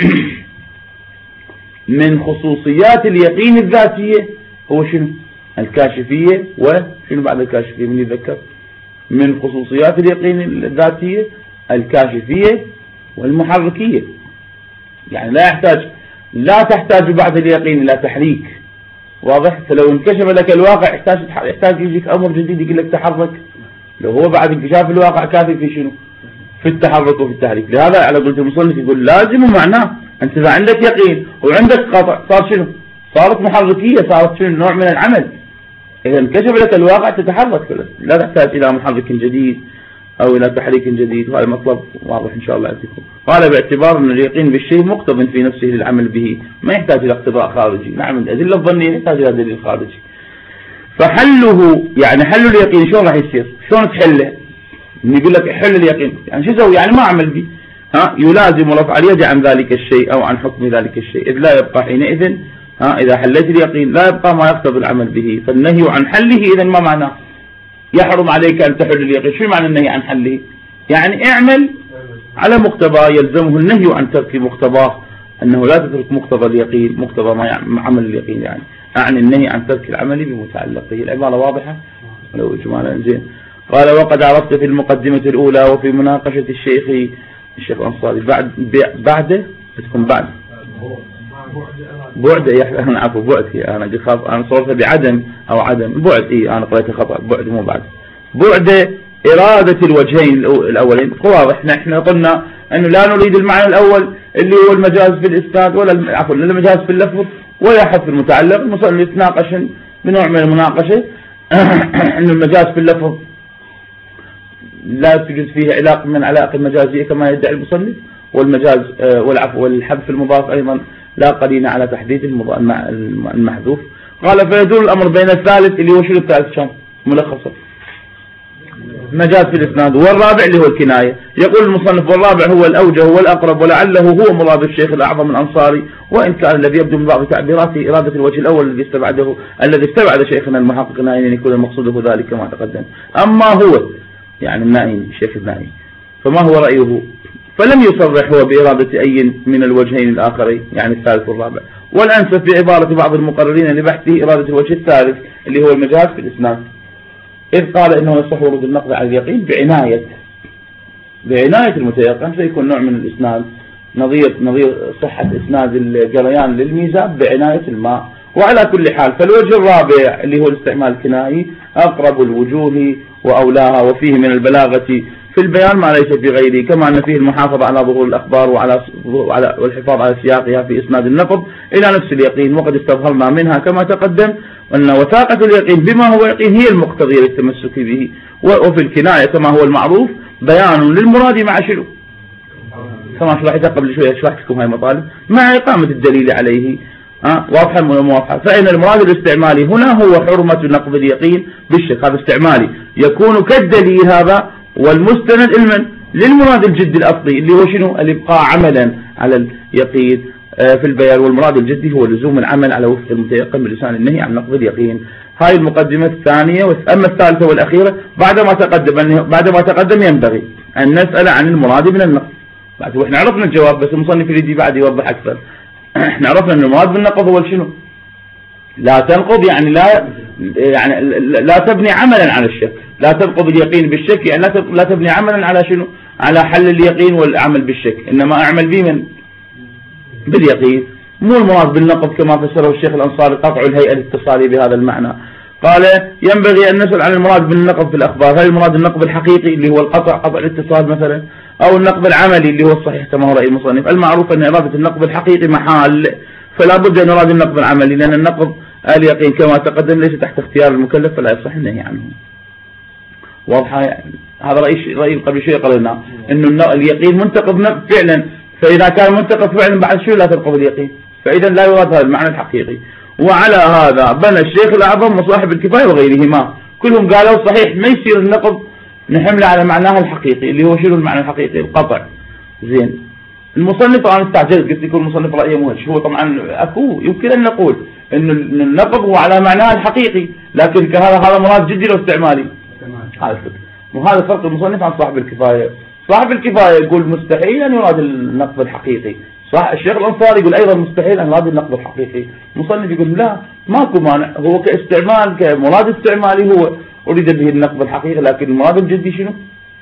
[SPEAKER 1] من خصوصيات اليقين الذاتية هو شنو؟ الكاشفية. وشنو بعد الكاشفية من يذكر؟ من خصوصيات اليقين الذاتية الكاشفية والمحركية. يعني لا تحتاج بعد اليقين إلى تحريك. واضح؟ فلو انكشف لك الواقع يحتاج يجيك أمر جديد يقول لك تحرك. لو هو بعد انكشاف الواقع كافي في شنو؟ في التحرك وفي التحريك. لهذا على قولة المصنف يقول لازم معناه. أنت إذا عندك يقين وعندك قطع صار شنو؟ صارت محركية، صارت شنو؟ نوع من العمل. إذا انكشف لك الواقع تتحرك، لا تحتاج إلى محرك جديد أو إلى تحريك جديد. وهذا مطلب واضح إن شاء الله عندكم. قال باعتبار أن اليقين بالشيء مقتض في نفسه للعمل به، ما يحتاج إلى اقتضاء خارجي. نعم، الأدلة الظنية يحتاج إلى دليل خارجي. فحله يعني حل اليقين شلون راح يصير؟ شلون تحله؟ يقول لك حل اليقين يعني شو اسوي؟ يعني ما أعمل به. يلازم رفع اليد عن ذلك الشيء أو عن حكم ذلك الشيء، إذ لا يبقى حينئذ إذا حليت اليقين لا يبقى ما يقتضي العمل به. فالنهي عن حله إذن ما معناه؟ يحرم عليك أن تحل اليقين. شو معنى النهي عن حله؟ يعني اعمل على مقتضى، يلزمه النهي عن ترك مقتضاه، أنه لا تترك مقتضى اليقين، مقتضى ما عمل اليقين. يعني النهي عن ترك العمل بمتعلقه. العبارة واضحة لو إجمالا زين. قال وقد عرفت في المقدمة الأولى وفي مناقشة الشيخ الأنصاري بعده تكون بعد بعد أنا عفوا بعد، أنا صورتها بعدم أو عدم بعد. أنا قرأتها خطأ، بعد مو بعد. بعد إرادة الوجهين الأولين واضح. نحن قلنا أنه لا نريد المعنى الأول اللي هو المجاز في الإسناد ولا عفوا المجاز في اللفظ ولا حذف المتعلق. المصنف يتناقش بنوع من المناقشة أن المجاز في اللفظ لا توجد فيه علاقة من علاقة المجازية كما يدعي المصنف، والمجاز والحذف المضاف أيضا لا قرينة على تحديد المحذوف. قال فيدور الأمر بين الثالث اللي هو شنو الثالث كان ملخصه مجاز في الإسناد، والرابع اللي هو الكناية. يقول المصنف والرابع هو الأوجه والأقرب ولعله هو مراد الشيخ الأعظم الأنصاري، وإن كان الذي يبدو من بعض تعبيراته إرادة الوجه الأول الذي استبعد شيخنا المحقق النائي أن يكون المقصود ذلك كما تقدم. أما هو يعني النائي الشيخ النائي فما هو رأيه؟ فلم يصرح هو بإرادة أي من الوجهين الآخرين يعني الثالث والرابع، والأنسب في عبارة بعض المقررين لبحثه إرادة الوجه الثالث اللي هو المجاز في الإسناد، إذ قال إنه يصح ورود النقد على اليقين بعناية المتيقن، فيكون نوع من الإسناد نظير صحة إسناد الجريان للميزاب بعناية الماء. وعلى كل حال فالوجه الرابع اللي هو الاستعمال الكنائي أقرب الوجوه وأولاها، وفيه من البلاغة في البيان ما ليس في غيره، كما أن فيه المحافظة على ظهور الأخبار والحفاظ على سياقها في إسناد النقد إلى نفس اليقين. وقد استظهرنا منها كما تقدم أن وثاقة اليقين بما هو يقين هي المقتضية للتمسك به. وفي الكناية كما هو المعروف بيان للمراد مع شنو كما شرحتها قبل شوية، شرحت لكم هاي المطالب مع إقامة الدليل عليه واضحا وموافحة. فإن المراد الاستعمالي هنا هو حرمة نقض اليقين بالشك، هذا استعمالي يكون كالدليل هذا، والمستند علما للمراد الجدي الأصلي اللي هو شنو الإبقاء عملا على اليقين في البيان. والمراد الجدي هو لزوم العمل على وفق المتيقن بلسان النهي عن نقض اليقين. هاي المقدمة الثانية. أما الثالثة والأخيرة بعدما تقدم ينبغي أن نسأل عن المراد من النقض. بعد وإحنا عرفنا الجواب، بس المصنف يريد بعد يوضح أكثر. احنا عرفنا أن المراد بالنقض هو شنو لا تنقض يعني لا تبني عملا على الشك، لا تنقض اليقين بالشك يعني لا تبني عملا على شنو على حل اليقين والعمل بالشك، إنما أعمل به من باليقين. مو المراد بالنقض كما فسره الشيخ الأنصاري قطع الهيئة الاتصالي بهذا المعنى. قال ينبغي أن نسأل عن المراد بالنقض في الأخبار، هل المراد النقض الحقيقي اللي هو قطع الاتصال مثلا، أو النقض العملي اللي هو الصحيح كما هو رأي المصنف. المعروف أن إرادة النقض الحقيقي محال، فلا بد أن نراد النقض العملي، لأن النقض اليقين كما تقدم ليس تحت اختيار المكلف فلا يصح النهي عنه. واضحة هذا رأي قبل شوي قلنا أنه اليقين منتقض فعلا، فإذا كان منتقض فعلا بعد شوي لا تنقض اليقين، فإذا لا يراد هذا المعنى الحقيقي. وعلى هذا بنى الشيخ الأعظم وصاحب الكفاية وغيرهما كلهم قالوا صحيح ما يصير النقض نحمله على معناه الحقيقي اللي هو شنو المعنى الحقيقي القطع. زين المصنف طبعا استعجلت قلت لكم المصنف رأيه مهش، هو طبعا يمكن أن نقول أن النقض هو على معناه الحقيقي، لكن هذا مراد جدي لو استعمالي. هذا فرق المصنف عن صاحب الكفاية. صاحب الكفاية يقول مستحيل أن يراد النقض الحقيقي، صح. الشيخ الأنصاري يقول أيضا مستحيل أن يراد النقض الحقيقي. المصنف يقول لا ماكو مانع، هو كاستعمال كمراد استعمالي هو أريد به النقض الحقيقي، لكن المراد الجدي شنو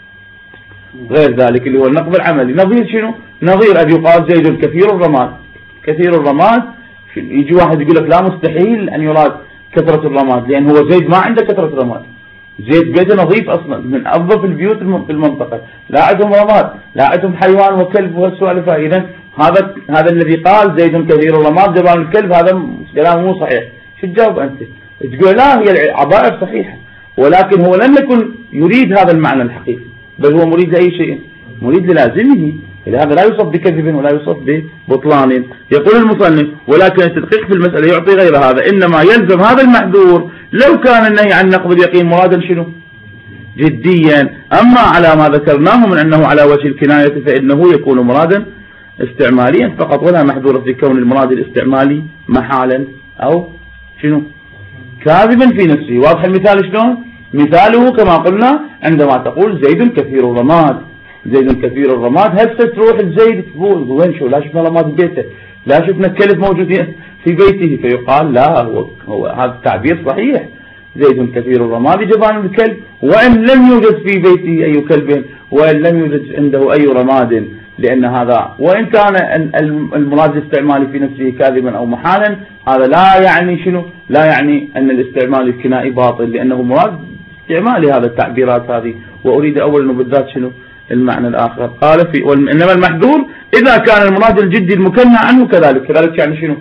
[SPEAKER 1] غير ذلك اللي هو النقض العملي. نظير شنو نظير أن يقال زيد كثير الرماد، كثير الرماد يجي واحد يقول لك لا مستحيل أن يراد كثرة الرماد، لأن هو زيد ما عنده كثرة رماد، زيد بيته نظيف أصلا من أنظف البيوت في المنطقة، لا عندهم رماد لا عندهم حيوان وكلب وهالسوالف. إذا هذا الذي قال زيد كثير الرماد جبان الكلب هذا كلام مو صحيح. شو تجاوب أنت؟ تقول لا هي العبائر صحيحة، ولكن هو لم يكن يريد هذا المعنى الحقيقي، بل هو مريد لأي شيء، مريد للازمه، لهذا لا يوصف بكذب ولا يوصف ببطلان. يقول المصنف ولكن التدقيق في المسألة يعطي غير هذا، إنما يلزم هذا المحذور لو كان النهي عن نقض اليقين مرادا شنو جديا. أما على ما ذكرناه من أنه على وجه الكناية فإنه يكون مرادا استعماليا فقط، ولا محذور في كون المراد الاستعمالي محالا أو شنو كاذبا في نفسه. واضح المثال شلون؟ مثاله كما قلنا عندما تقول زيد كثير الرماد، زيد كثير الرماد هسه تروح الزيد تقول وين شو لا شفنا رماد ببيته، لا شفنا كلب موجود في بيته، فيقال لا هو هذا التعبير صحيح، زيد كثير الرماد جبان الكلب، وإن لم يوجد في بيته أي كلب وإن لم يوجد عنده أي رماد، لأن هذا وإن كان المراد الاستعمالي في نفسه كاذبا أو محالا هذا لا يعني شنو لا يعني أن الاستعمال الكنائي باطل، لأنه مراد استعمالي هذا التعبيرات هذه، وأريد أولا وبالذات شنو المعنى الآخر. قال إنما المحذور إذا كان المراد الجدي المكنى عنه كذلك يعني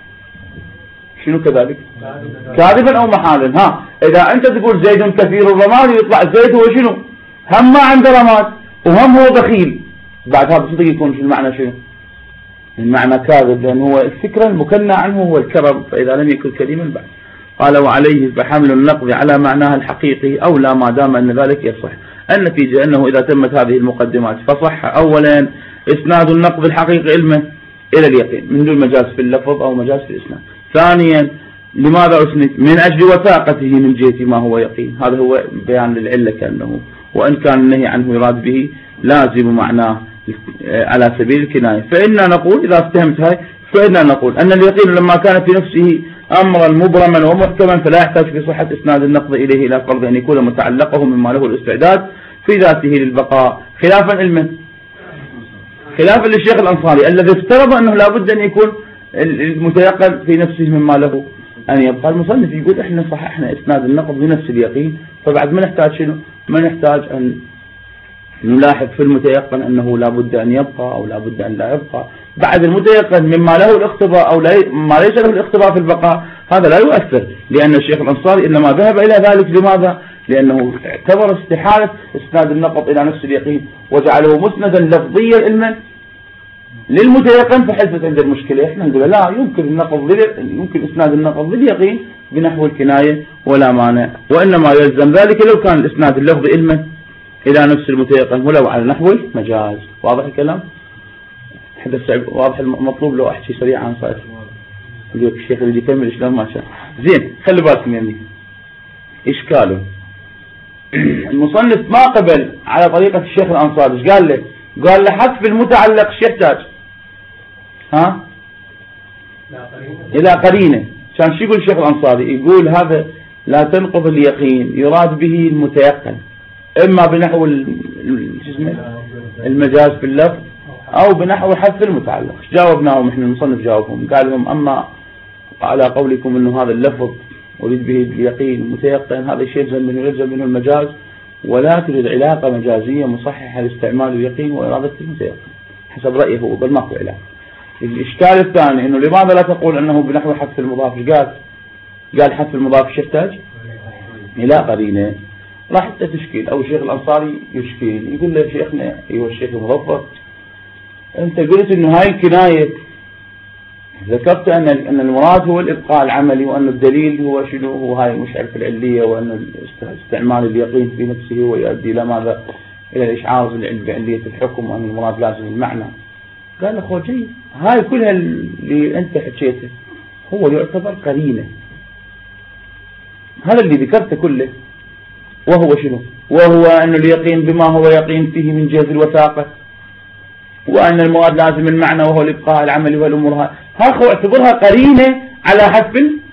[SPEAKER 1] شنو كذلك كاذبا أو محالا. إذا أنت تقول زيد كثير الرماد يطلع زيد هو شنو هم ما عنده رماد وهم هو بخيل، بعد هذا صدق يكون شنو المعنى شنو المعنى كاذب، لأن هو الفكرة المكنى عنه هو الكرم، فإذا لم يكن كريما بعد. قال وعليه فحمل النقض على معناها الحقيقي أولى ما دام أن ذلك يصح. النتيجة أنه إذا تمت هذه المقدمات فصح أولا إسناد النقض الحقيقي إلى اليقين من دون مجاز في اللفظ أو مجاز في الإسناد. ثانيا لماذا أسند؟ من أجل وثاقته من جهة ما هو يقين. هذا هو بيان للعلة كأنه، وإن كان النهي عنه يراد به لازم معناه على سبيل الكناية. فإننا نقول إذا استهمت هاي فإننا نقول أن اليقين لما كان في نفسه أمرا مبرما ومحكما فلا يحتاج في صحة إسناد النقض إليه إلى فرض أن يكون متعلقه مما له الاستعداد في ذاته للبقاء، خلافا للشيخ الأنصاري الذي افترض أنه لابد أن يكون المتيقن في نفسه مما له أن يبقى. المصنف يقول إحنا صححنا إسناد النقض بنفس اليقين، فبعد ما نحتاج شنو؟ ما نحتاج أن نلاحظ في المتيقن أنه لابد أن يبقى أو لابد أن لا يبقى. بعد المتيقن مما له الاختباء أو ما ليس له الاختباء في البقاء هذا لا يؤثر، لأن الشيخ الأنصاري إنما ذهب إلى ذلك. لماذا؟ لأنه اعتبر استحالة إسناد النقض إلى نفس اليقين وجعله مسندا لفظيا علما للمتيقن، فحدثت عند المشكلة. احنا نقول لا يمكن إسناد النقض لليقين بنحو الكناية ولا مانع، وإنما يلزم ذلك لو كان الإسناد اللفظي علما إلى نفس المتيقن ولو على نحو المجاز. واضح الكلام؟ واضح المطلوب. لو أحكي سريعا صحيح الشيخ اللي يكمل إشلون ما شاء. زين خلي بالكم يعني إشكاله. المصنف ما قبل على طريقة الشيخ الأنصاري. إيش قال له؟ قال له حذف المتعلق ايش يحتاج؟ ها؟ إلى قرينة. كان شو يقول الشيخ الأنصاري؟ يقول هذا لا تنقض اليقين يراد به المتيقن إما بنحو المجاز في اللفظ أو بنحو حذف المتعلق. جاوبناهم احنا المصنف جاوبهم قال لهم أما على قولكم إنه هذا اللفظ أريد به اليقين المتيقن هذا الشيء يلزم منه المجاز، ولا توجد علاقة مجازية مصححة لاستعمال اليقين وإرادة المتيقن حسب رأيه هو، بل ماكو علاقة. الإشكال الثاني إنه لماذا لا تقول أنه بنحو حذف المضاف؟ قال حذف المضاف ايش يحتاج؟ إلى قرينة. راح تشكيل أو الشيخ الأنصاري يشكيل يقول له شيخنا أيها الشيخ المظفر أنت قلت إنه هاي الكناية ذكرت أن المراد هو الإبقاء العملي، وأن الدليل هو شنو؟ هو هاي المشعرة العلية، وأن استعمال اليقين في نفسه هو يؤدي إلى ماذا؟ إلى الإشعار بعلية الحكم، وأن المراد لازم المعنى. قال له أخوة جيد، هاي كلها اللي أنت حكيته هو يعتبر قرينة. هذا اللي ذكرته كله وهو شنو؟ وهو أن اليقين بما هو يقين فيه من جهة الوثاقة، وأن المراد لازم المعنى وهو الإبقاء العملي والأمور ها هو اعتبرها قرينة على حذف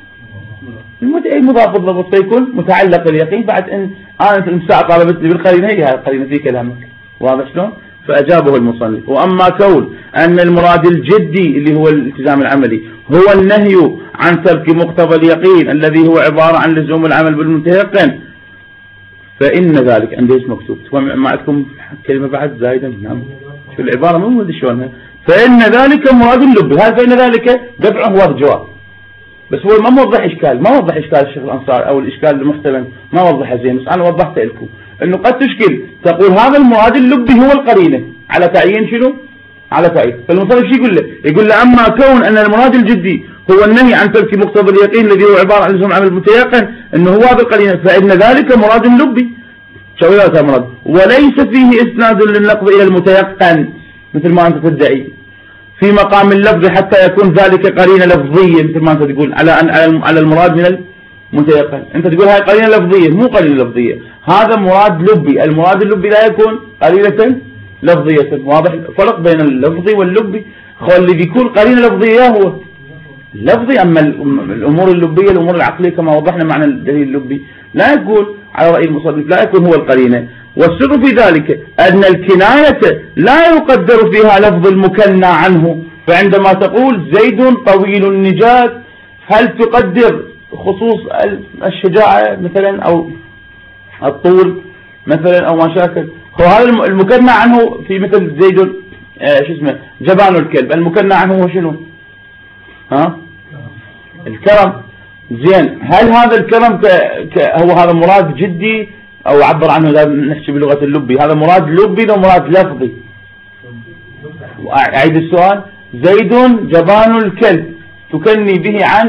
[SPEAKER 1] المضاف بالضبط، فيكون متعلق اليقين بعد أن أنا المساعة طالبت لي بالقرينة هي القرينة في كلامك. واضح شلون؟ فأجابه المصنف. وأما كون أن المراد الجدي اللي هو الالتزام العملي هو النهي عن ترك مقتضى اليقين الذي هو عبارة عن لزوم العمل بالمتيقن فإن ذلك عندي اسم مكتوب ما عندكم كلمة بعد زايدة؟ نعم في العبارة مو مدري شلونها. فإن ذلك مراد اللب. هذا فإن ذلك دفعه هو الجواب، بس هو ما موضح إشكال، ما وضح إشكال الشيخ الأنصار أو الإشكال المحتمل ما وضحه زين، بس أنا وضحت لكم إنه قد تشكل تقول هذا المراد اللبي هو القرينة على تعيين شنو؟ على تعيين. فالمصنف شو يقول له؟ يقول له أما كون أن المراد الجدي هو النهي عن ترك مقتضى اليقين الذي هو عبارة عن لزوم عمل المتيقن إنه هو هذا القرينة، فإن ذلك مراد اللبي شوية مراد، وليس فيه إسناد للنقض إلى المتيقن مثل ما أنت تدعي في مقام اللفظ حتى يكون ذلك قرينة لفظية مثل ما أنت تقول على المراد من المتيقن. أنت تقول هاي قرينة لفظية، مو قرينة لفظية، هذا مراد لبي. المراد اللبي لا يكون قرينة لفظية. واضح الفرق بين اللفظي واللبي؟ اللي بيكون قرينة لفظية هو لفظي، أما الأمور اللبية الأمور العقلية كما وضحنا معنى الدليل اللبي لا يكون على رأي المصنف لا يكون هو القرينة. والسر في ذلك أن الكناية لا يقدر فيها لفظ المكنى عنه، فعندما تقول زيد طويل النجاة هل تقدر خصوص الشجاعة مثلا أو الطول مثلا أو ما شاكل؟ وهذا المكنى عنه في مثل زيد شو اسمه جبان الكلب، المكنى عنه هو شنو؟ ها؟ الكرم. زين هل هذا الكرم هو هذا مراد جدي أو عبر عنه نحكي بلغة اللبي هذا مراد لبي أو مراد لفظي؟ أعيد السؤال، زيد جبان الكلب تكني به عن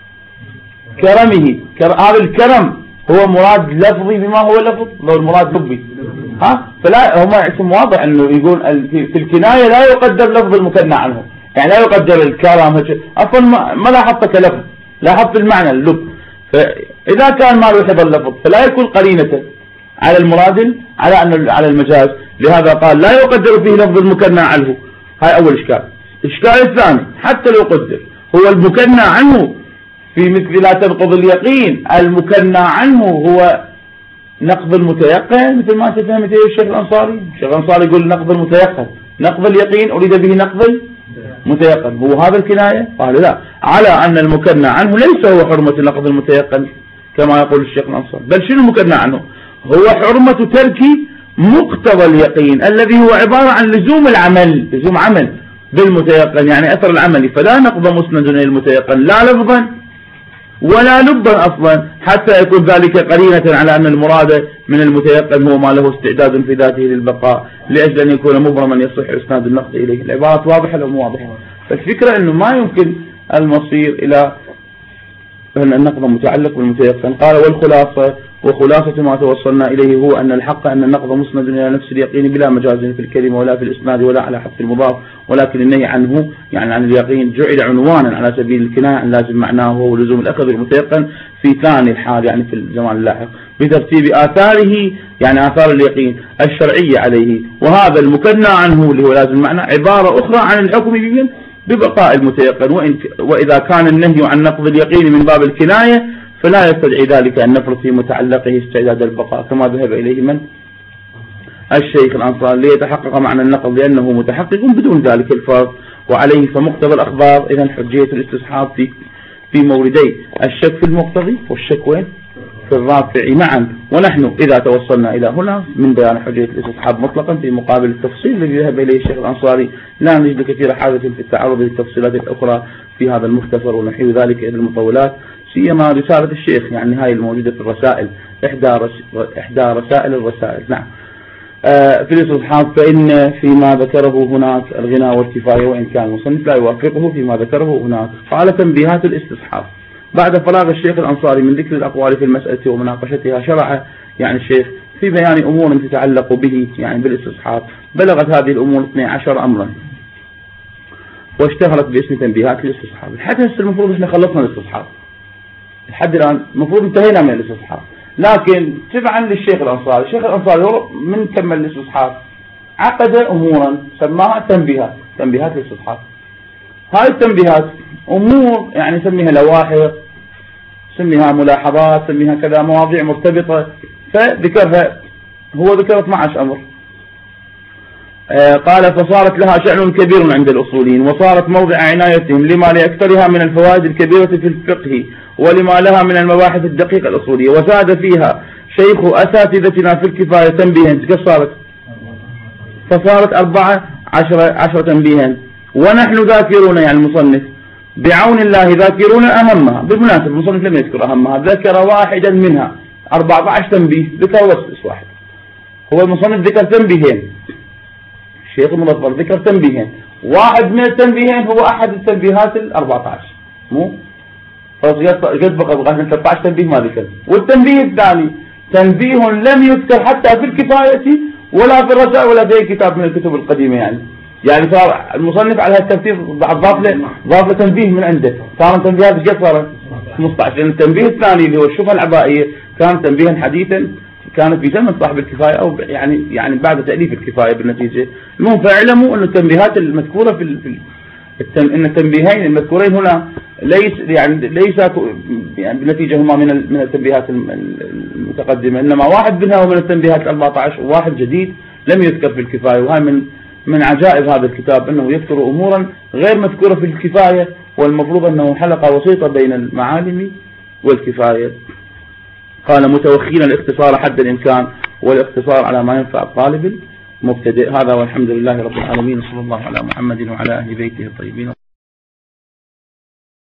[SPEAKER 1] كرمه. هذا الكرم هو مراد لفظي بما هو لفظ، لو المراد لفظي فلا هم اسم واضح انه يقول في الكناية لا يقدر لفظ المكنى عنه، يعني لا يقدر الكرم اصلا ما لاحظت كلفظ، لاحظت المعنى اللب. فاذا كان ما يحب اللفظ فلا يكون قرينة على المراد على المجاز، لهذا قال لا يقدر فيه لفظ المكنى عنه. هاي اول اشكال. الاشكال الثاني حتى لو قدر هو المكنى عنه في مثل لا تنقض اليقين، المكنى عنه هو نقض المتيقن مثل ما تفهمت الشيخ الأنصاري. الشيخ الأنصاري يقول نقض المتيقن، نقض اليقين أريد به نقض المتيقن، هو هذا الكناية؟ قال لا، على أن المكنى عنه ليس هو حرمة نقض المتيقن كما يقول الشيخ الأنصاري، بل شنو المكنى عنه؟ هو حرمة ترك مقتضى اليقين الذي هو عبارة عن لزوم العمل، لزوم عمل بالمتيقن يعني أثر العمل، فلا نقض مسند إلى المتيقن لا لفظا ولا لبا أصلا، حتى يكون ذلك قرينة على أن المراد من المتيقن هو ما له استعداد في ذاته للبقاء لأجل أن يكون مبرما يصح إسناد النقد إليه. العبارات واضحة أو مو واضحة؟ فالفكرة أنه ما يمكن المصير إلى أن النقد متعلق بالمتيقن. قال والخلاصة، وخلاصة ما توصلنا إليه هو أن الحق أن النقد مسند إلى نفس اليقين بلا مجاز في الكلمة ولا في الإسناد ولا على حذف المضاف، ولكن النهي عنه يعني عن اليقين جعل عنوانا على سبيل الكناية عن لازم معناه وهو لزوم الأخذ بالمتيقن في ثاني الحال يعني في الزمان اللاحق بترتيب آثاره يعني آثار اليقين الشرعية عليه. وهذا المكنى عنه اللي هو لازم معناه عبارة أخرى عن الحكم ببقاء المتيقن، وإذا كان النهي عن نقض اليقين من باب الكناية فلا يستدعي ذلك أن نفرض في متعلقه استعداد البقاء كما ذهب إليه من الشيخ الأنصاري ليتحقق معنى النقض لأنه متحقق بدون ذلك الفرض وعليه فمقتضى الأخبار. إذن حجية الاستصحاب في موردي الشك في المقتضي والشك وين في الرافع معا. ونحن إذا توصلنا إلى هنا من بيان حجية الاستصحاب مطلقا في مقابل التفصيل الذي ذهب إليه الشيخ الأنصاري لا نجد كثير حاجة في التعرض للتفصيلات الأخرى في هذا المختصر ونحيو ذلك إلى المطولات، سيما رسالة الشيخ يعني هاي الموجودة في الرسائل إحدى رسائل الرسائل. نعم. في الاستصحاب فإن فيما ذكره هناك الغنى والكفاية وإن كان المصنف لا يوافقه فيما ذكره هناك. قال تنبيهات الاستصحاب. بعد فراغ الشيخ الأنصاري من ذكر الأقوال في المسألة ومناقشتها شرع يعني الشيخ في بيان أمور تتعلق به يعني بالاستصحاب. بلغت هذه الأمور 12 أمرا واشتهرت باسم تنبيهات الاستصحاب. لحد هسه المفروض احنا خلصنا الاستصحاب، لحد الآن المفروض انتهينا من الاستصحاب، لكن تبعا للشيخ الأنصاري، الشيخ الأنصاري هو من كمل الاستصحاب عقد أمورا سماها تنبيهات الاستصحاب. هاي التنبيهات أمور يعني سميها لواحق، سميها ملاحظات، سميها كذا مواضيع مرتبطة، فذكرها هو ذكر 12 أمر. قال فصارت لها شأن كبير عند الأصوليين وصارت موضع عنايتهم لما لأكثرها من الفوائد الكبيرة في الفقه ولما لها من المباحث الدقيقة الأصولية. وزاد فيها شيخ أساتذتنا في الكفاية تنبيها، كيف صارت؟ فصارت 14 تنبيها. ونحن ذاكرون يعني المصنف بعون الله ذاكرون أهمها. بالمناسبة المصنف لم يذكر أهمها، ذكر واحدا منها 14 تنبيه، ذكر وصف واحد. هو المصنف ذكر تنبيهين، الشيخ المظفر ذكر تنبيهين، واحد من التنبيهين هو أحد التنبيهات 14 مو قد بقى 13 تنبيه ما ذكر. والتنبيه الثاني تنبيه لم يذكر حتى في الكفاية ولا في الرسائل ولا في كتاب من الكتب القديمة. يعني صار المصنف على هالترتيب ضاف له تنبيه من عنده، صار تنبيهات قد صارت 15. لأن التنبيه الثاني اللي هو الشبهة العبائية كان تنبيها حديثا كانت في زمن صاحب الكفاية أو يعني بعد تأليف الكفاية بالنتيجة. المهم فاعلموا أن التنبيهات المذكورة إن التنبيهين المذكورين هنا ليس يعني بنتيجة هما من التنبيهات المتقدمة، إنما واحد منها هو من التنبيهات 14 وواحد جديد لم يذكر في الكفاية. وهي من عجائب هذا الكتاب أنه يذكر أمورا غير مذكورة في الكفاية، والمفروض أنه حلقة وسيطة بين المعالم والكفاية. قال متوخين الاختصار حد الإمكان والاختصار على ما ينفع الطالب المبتدئ. هذا والحمد لله رب العالمين، صلى الله على محمد وعلى أهل بيته الطيبين.